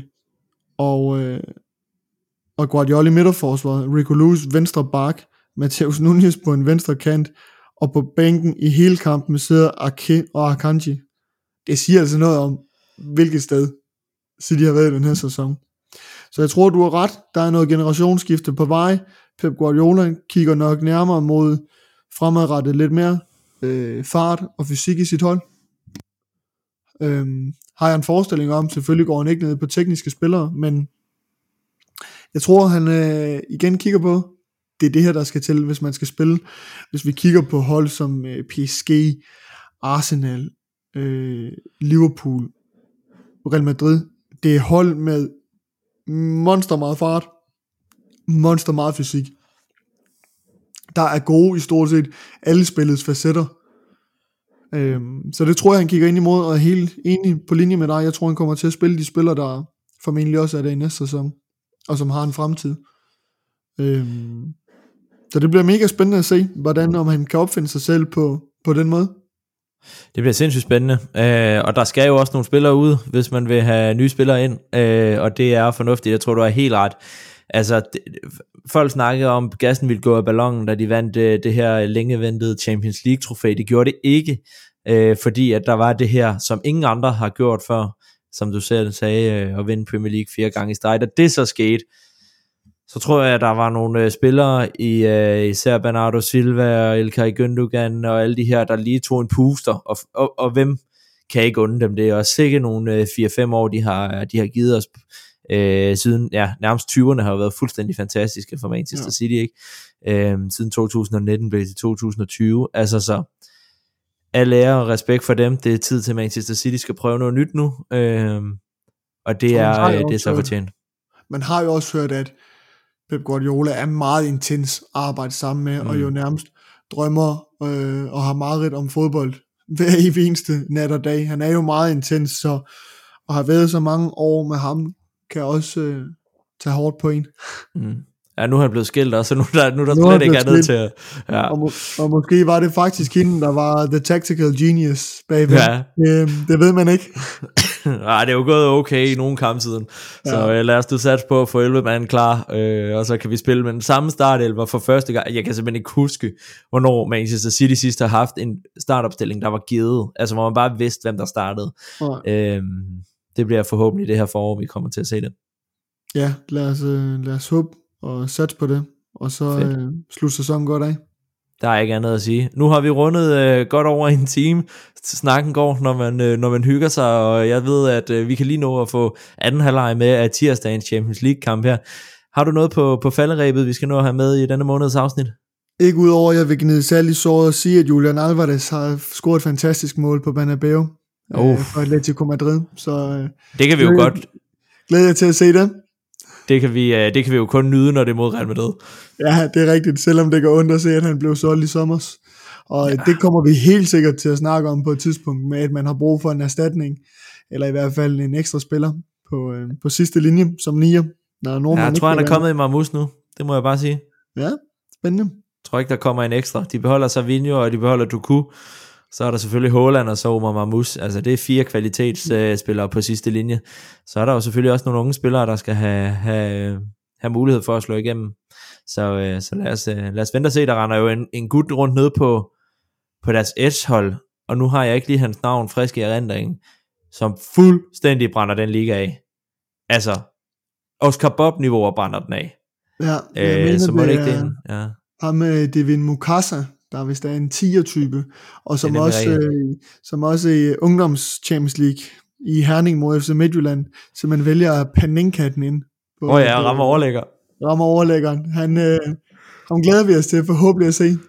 og Guardiola i midterforsvaret, Rico Lewis venstre bak, Mateus Nunes på en venstre kant, og på bænken i hele kampen sidder Ake og Akanji. Det siger altså noget om, hvilket sted City har været i den her sæson. Så jeg tror, du har ret. Der er noget generationsskifte på vej. Pep Guardiola kigger nok nærmere mod fremadrettet lidt mere fart og fysik i sit hold. Har jeg en forestilling om, selvfølgelig går han ikke ned på tekniske spillere, men jeg tror, han igen kigger på, det er det her, der skal til, hvis man skal spille. Hvis vi kigger på hold som PSG, Arsenal, Liverpool, Real Madrid, det er hold med monster meget fart, monster meget fysik, der er gode i stort set alle spillets facetter. Så det tror jeg, han kigger ind imod, og er helt enig på linje med dig. Jeg tror, han kommer til at spille de spillere, der formentlig også er der i næste sæson, og som har en fremtid. Så det bliver mega spændende at se, hvordan om han kan opfinde sig selv på den måde. Det bliver sindssygt spændende, og der skal jo også nogle spillere ud, hvis man vil have nye spillere ind, og det er fornuftigt. Jeg tror, du har helt ret. Altså, folk snakkede om, at gassen ville gå af ballonen, da de vandt det her længe ventede Champions League-trofæ. Det gjorde det ikke, fordi at der var det her, som ingen andre har gjort før, som du selv sagde, at vinde Premier League 4 gange i streg. Da det så skete, så tror jeg, at der var nogle spillere i især Bernardo Silva og Ilkay Gündogan og alle de her, der lige tog en puster, og hvem kan ikke unde dem det? Og sikkert nogle 4-5 år, de har givet os siden, nærmest 20'erne har været fuldstændig fantastiske for Manchester City, ikke? Siden 2019 blev det 2020, altså så al ære og respekt for dem. Det er tid til Manchester City skal prøve noget nyt nu, og det er så fortjent. Man har jo også hørt, at Pep Guardiola er meget intens arbejde sammen med, og jo nærmest drømmer og har mareridt om fodbold hver evig eneste nat og dag. Han er jo meget intens, så og har været så mange år med ham, kan også tage hårdt på en. Ja, nu er han blevet skilt også, så nu er der slet ikke andet til at... Ja. Og måske var det faktisk hende, der var the tactical genius bagved. Ja. Det ved man ikke. det er jo gået okay i nogle kampe siden. Så lad os du satse på at få 11 mand klar, og så kan vi spille med den samme startelver for første gang. Jeg kan simpelthen ikke huske, hvornår Manchester City sidst har haft en startopstilling, der var givet. Altså hvor man bare vidste, hvem der startede. Det bliver forhåbentlig det her forår, vi kommer til at se det. Ja, lad os håbe og satse på det. Og så slutte sæsonen godt af. Der er ikke andet at sige. Nu har vi rundet godt over en time. Snakken går, når man hygger sig, og jeg ved, at vi kan lige nå at få anden halvleg med af tirsdagens Champions League-kamp her. Har du noget på falderæbet, vi skal nå at have med i denne måneds afsnit? Ikke udover, at jeg vil gnide særligt såret og sige, at Julian Alvarez har scoret et fantastisk mål på Bernabeu for Atletico Madrid. Så det kan vi jo godt. Glæder jeg til at se det. Det kan vi jo kun nyde, når det er mod Real Madrid. Ja, det er rigtigt, selvom det går ondt at se, at han blev solgt i sommers. Og det kommer vi helt sikkert til at snakke om på et tidspunkt, med at man har brug for en erstatning, eller i hvert fald en ekstra spiller på sidste linje, som nier. Jeg tror, han er kommet i Marmus nu, det må jeg bare sige. Ja, spændende. Jeg tror ikke, der kommer en ekstra. De beholder Savinho, og de beholder Doku. Så er der selvfølgelig Haaland og så Omar Marmus. Altså det er 4 kvalitetsspillere på sidste linje. Så er der jo selvfølgelig også nogle unge spillere, der skal have mulighed for at slå igennem. Så lad os vente og se. Der render jo en gut rundt nede på deres edge-hold. Og nu har jeg ikke lige hans navn frisk i erindringen, som fuldstændig brænder den liga af. Altså Oscar Bob-niveauer brænder den af. Ja, så må det ikke det. Ja. Ham med Devin Mukasa, der vist er en 10'er-type, og som også i ungdoms Champions League i Herning mod FC Midtjylland, så man vælger at Panenka den ind. Rammer overlæggeren. Han glæder vi os til forhåbentlig at se.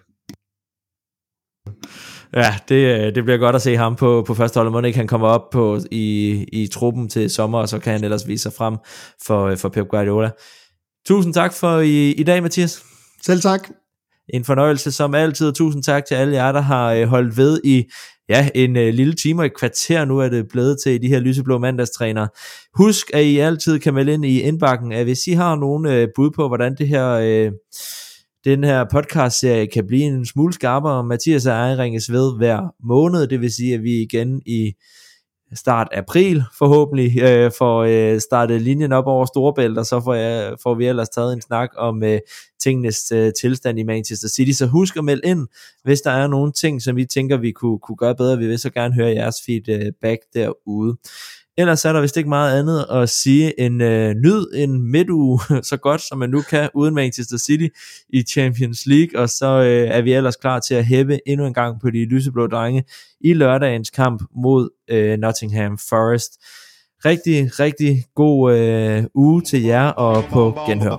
Ja, det bliver godt at se ham på første hold. Må ikke han kommer op i truppen til sommer, og så kan han ellers vise sig frem for Pep Guardiola. Tusind tak for i dag, Mathias. Selv tak. En fornøjelse som altid, og tusind tak til alle jer, der har holdt ved i en lille time og et kvarter. Nu er det blevet til de her lyseblå mandagstræner. Husk, at I altid kan melde ind i indbakken, at hvis I har nogle bud på, hvordan den her podcast-serie kan blive en smule skarpere. Mathias og jeg ringes ved hver måned, det vil sige, at vi igen i start april forhåbentlig får startet linjen op over Storebælt, og så får vi ellers taget en snak om tingenes tilstand i Manchester City. Så husk at melde ind, hvis der er nogle ting, som vi tænker, vi kunne gøre bedre. Vi vil så gerne høre jeres feedback derude. Ellers er der vist ikke meget andet at sige end nyd en midtuge så godt som man nu kan uden Manchester City i Champions League, og så er vi ellers klar til at hæppe endnu en gang på de lyseblå drenge i lørdagens kamp mod Nottingham Forest. Rigtig, rigtig god uge til jer og på genhør.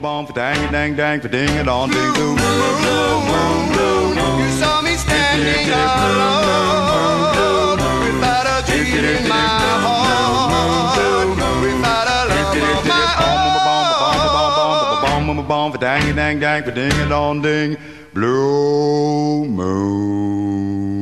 Bom for dang dang dang for ding a dong ding blue moon.